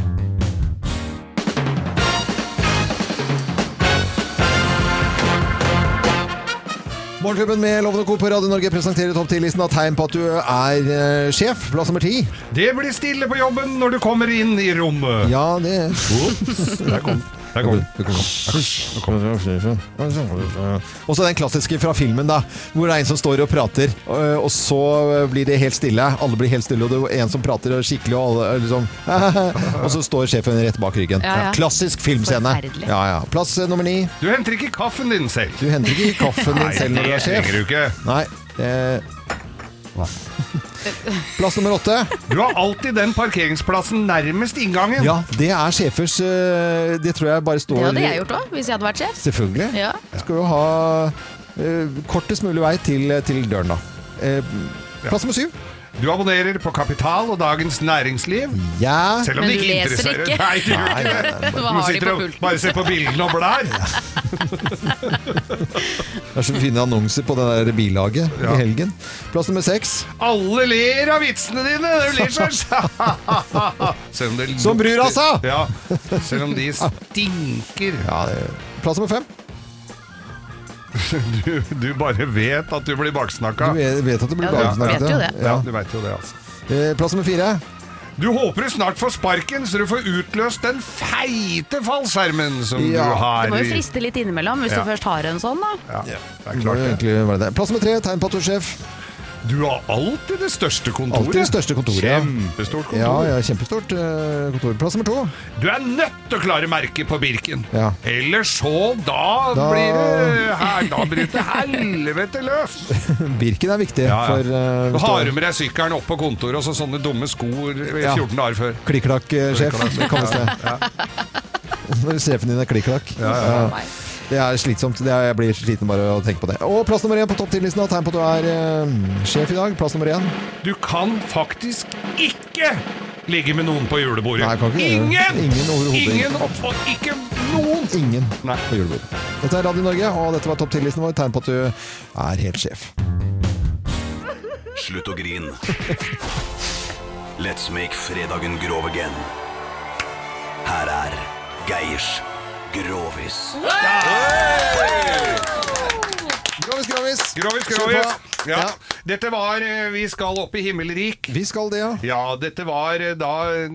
Morgenklubben med Loven og Co. på Radio Norge presenterer topp 10-listen av tegn på at du er sjef. Plass nummer 10. Det blir stille på jobben når du kommer inn i rommet. Ja, det Der kom Og så den klassiske fra filmen da, hvor det er en som står og prater, og så blir det helt stille. Alle blir helt stille, og det er en som prater skikkelig, og alle liksom og så står sjefen rett bak ryggen. Klassisk filmscene. Plass nummer 9. Du henter ikke kaffen din selv. Du henter ikke kaffen din selv når du er sjef. Nei, det trenger du ikke. Nei. Plass nummer 8. Du har alltid den parkeringsplassen nærmest inngangen. Ja, det er sjefers. Det tror jeg bare står. Det hadde jeg gjort også, hvis jeg hadde vært sjef. Selvfølgelig. Jeg skal jo ha kortest mulig vei til døren da. Plass nummer 7. Du abonnerer på Kapital og Dagens Næringsliv. Ja. Selv om Men det du ikke leser interesserer. ikke. Nei, det gjør ikke det. Hva Du har de sitter på og pulten? bare ser på bildene og blær. Det så fine annonser på det der billaget I helgen. Plass nummer 6. Alle ler av vitsene dine. Det ler sånn. Selv om det Som bryr oss, da. Ja. Selv om de stinker. Ja, plass nummer 5. Du bare vet at du blir baksnakka. Du vet at du blir baksnakket. vet jo det. Ja, du vet jo det, altså. Plass nummer 4. Du håper du snart får sparken, så du får utløst den feite fallskjermen som du har. Du må jo friste litt innimellom hvis du først har en sånn, da. Ja, det er klart det. Plass nummer 3, tegn på at du er sjef. Du har alltid det største kontoret. Alltid det største kontoret. Kjempestort kontor. Ja, kjempestort kontor. Plass nummer 2. Du er nødt til å klare merket på Birken. Ja. Ellers så, da blir det her, da bryter helvete løs. Birken er viktig. For, du har med deg sykkelen opp på kontoret og så sånne dumme skor 14 dager før. Klikklakk-sjef, det kalles det. Når sjefen din er klikklakk. Ja. Det er slitsomt. Jeg blir sliten bare å tenke på det. Og plass nummer 1 på topp 10-listen. Tegn på at du er sjef I dag. Plass nummer 1. Du kan faktisk ikke ligge med noen på julebordet. Nei, kan ikke. Ingen overhodet. Ingen og ikke noen. Ingen på julebordet. Dette er Radio Norge, og dette var topp 10-listen vår. Tegn på at du er helt sjef. Slutt å grin. Let's make fredagen grov again. Her er Geirs Grovis. Grovis. Ja. Dette var Vi skal opp I himmelrik. Vi skal det, ja. Ja, dette var da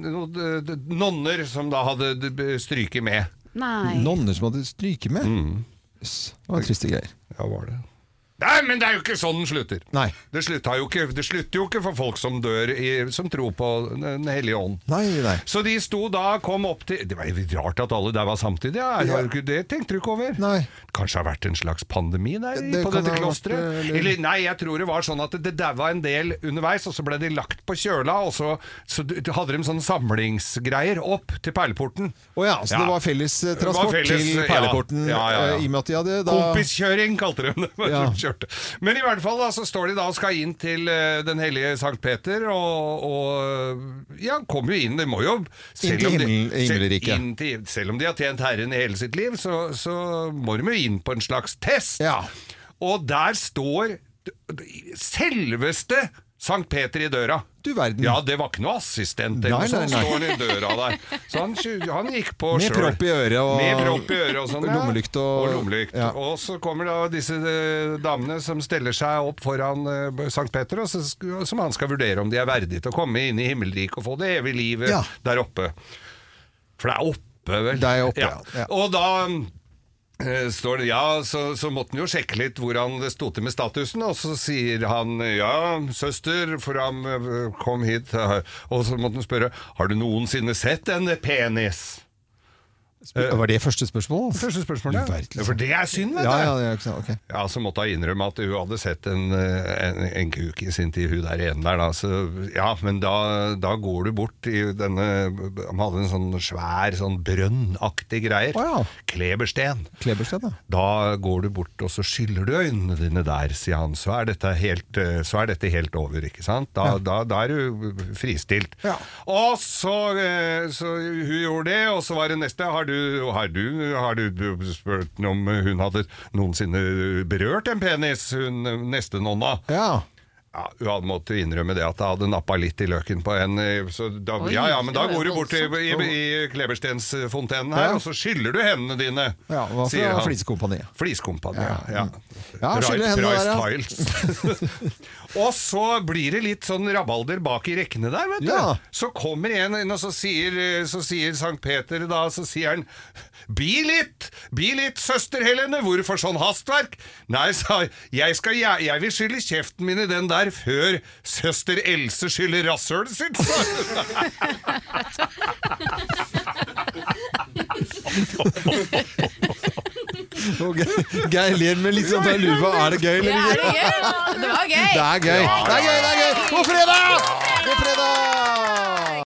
nonner som da hadde stryket med. Nei. Nonner som hadde stryket med? Det var triste greier. Ja, var det. Nei, men det er jo ikke sånn den slutter. Nei. Det slutter jo ikke for folk som dør som tror på Den hellige ånd. Nei. Så de sto da, kom opp til Det var jo rart at alle der var samtidig. Ja. Det tenkte du ikke over. Nei. Kanskje har vært en slags pandemi der Det på kan dette ha klostret. vært, Eller nei, jeg tror det var sånn at det daua en del underveis, og så ble de lagt på kjøla, og så hadde de sånne samlingsgreier opp til perleporten. Så det var felles transport til perleporten I og med at de hadde da Kompiskjøring kalte de det. Men I hvert fall da, så står de da og skal inn til den hellige Sankt Peter, og kom jo inn. Det må jo Inn til himmelriket. Selv om de har tjent Herren I hele sitt liv, så må de jo inn på en slags test. Og der står selveste Sankt Peter I døra. Du verden. Ja, det var ikke noe assistent eller sånn, står han I døra der. Så han gikk på med selv. Propp I øret og sånn, lommelykt og lommelykt. Ja. Og så kommer da disse damene som steller seg opp foran Sankt Peter, og som han skal vurdere om de er verdige til å komme inn I himmelrik og få det evige livet der oppe. For det oppe, vel? Det oppe, ja. Og da står det, så måtte han jo sjekke litt hvordan det stod til med statusen, og så sier han, søster, for han kom hit, og så måtte han spørre, har du noensinne sett en penis? Var det første spørsmål? Første spørsmål, For det synd, vet du. Okay. Ja, så måtte hun innrømme at hun hadde sett en kuk I sin tid, hun der ene der da. Så, men da går du bort I denne, han hadde en sånn svær, sånn brønnaktig greier. Klebersten. Klebersten, ja. Da går du bort, og så skyller du øynene dine der, sier han. Så er dette helt over, ikke sant? Da er du fristilt. Ja. Og så hun gjorde det, og så var det neste, har du spurt om hun hadde noensinne berørt en penis, hun neste nonna? Ja, hun hadde måttet innrømme det at jeg hadde nappet litt I løken på en så da, men da går du bort I Kleberstensfontenen her, og så skyller du hendene dine. Ja, hva fra Fliskompaniet? Fliskompaniet, skyller hendene der, Tiles. Og så blir det litt sånn rabalder bak I rekkene der, vet du. Så kommer en inn, og så sier Sankt Peter da, så sier han, Bi litt, søster Helene, hvorfor sånn hastverk? Nei, sa jeg vil skylle kjeften min I den der før søster Else skyller rasshølet sitt, sa Geir ler med litt sånn luva. Er det gøy eller ikke? Det var gøy. Det er gøy. God fredag!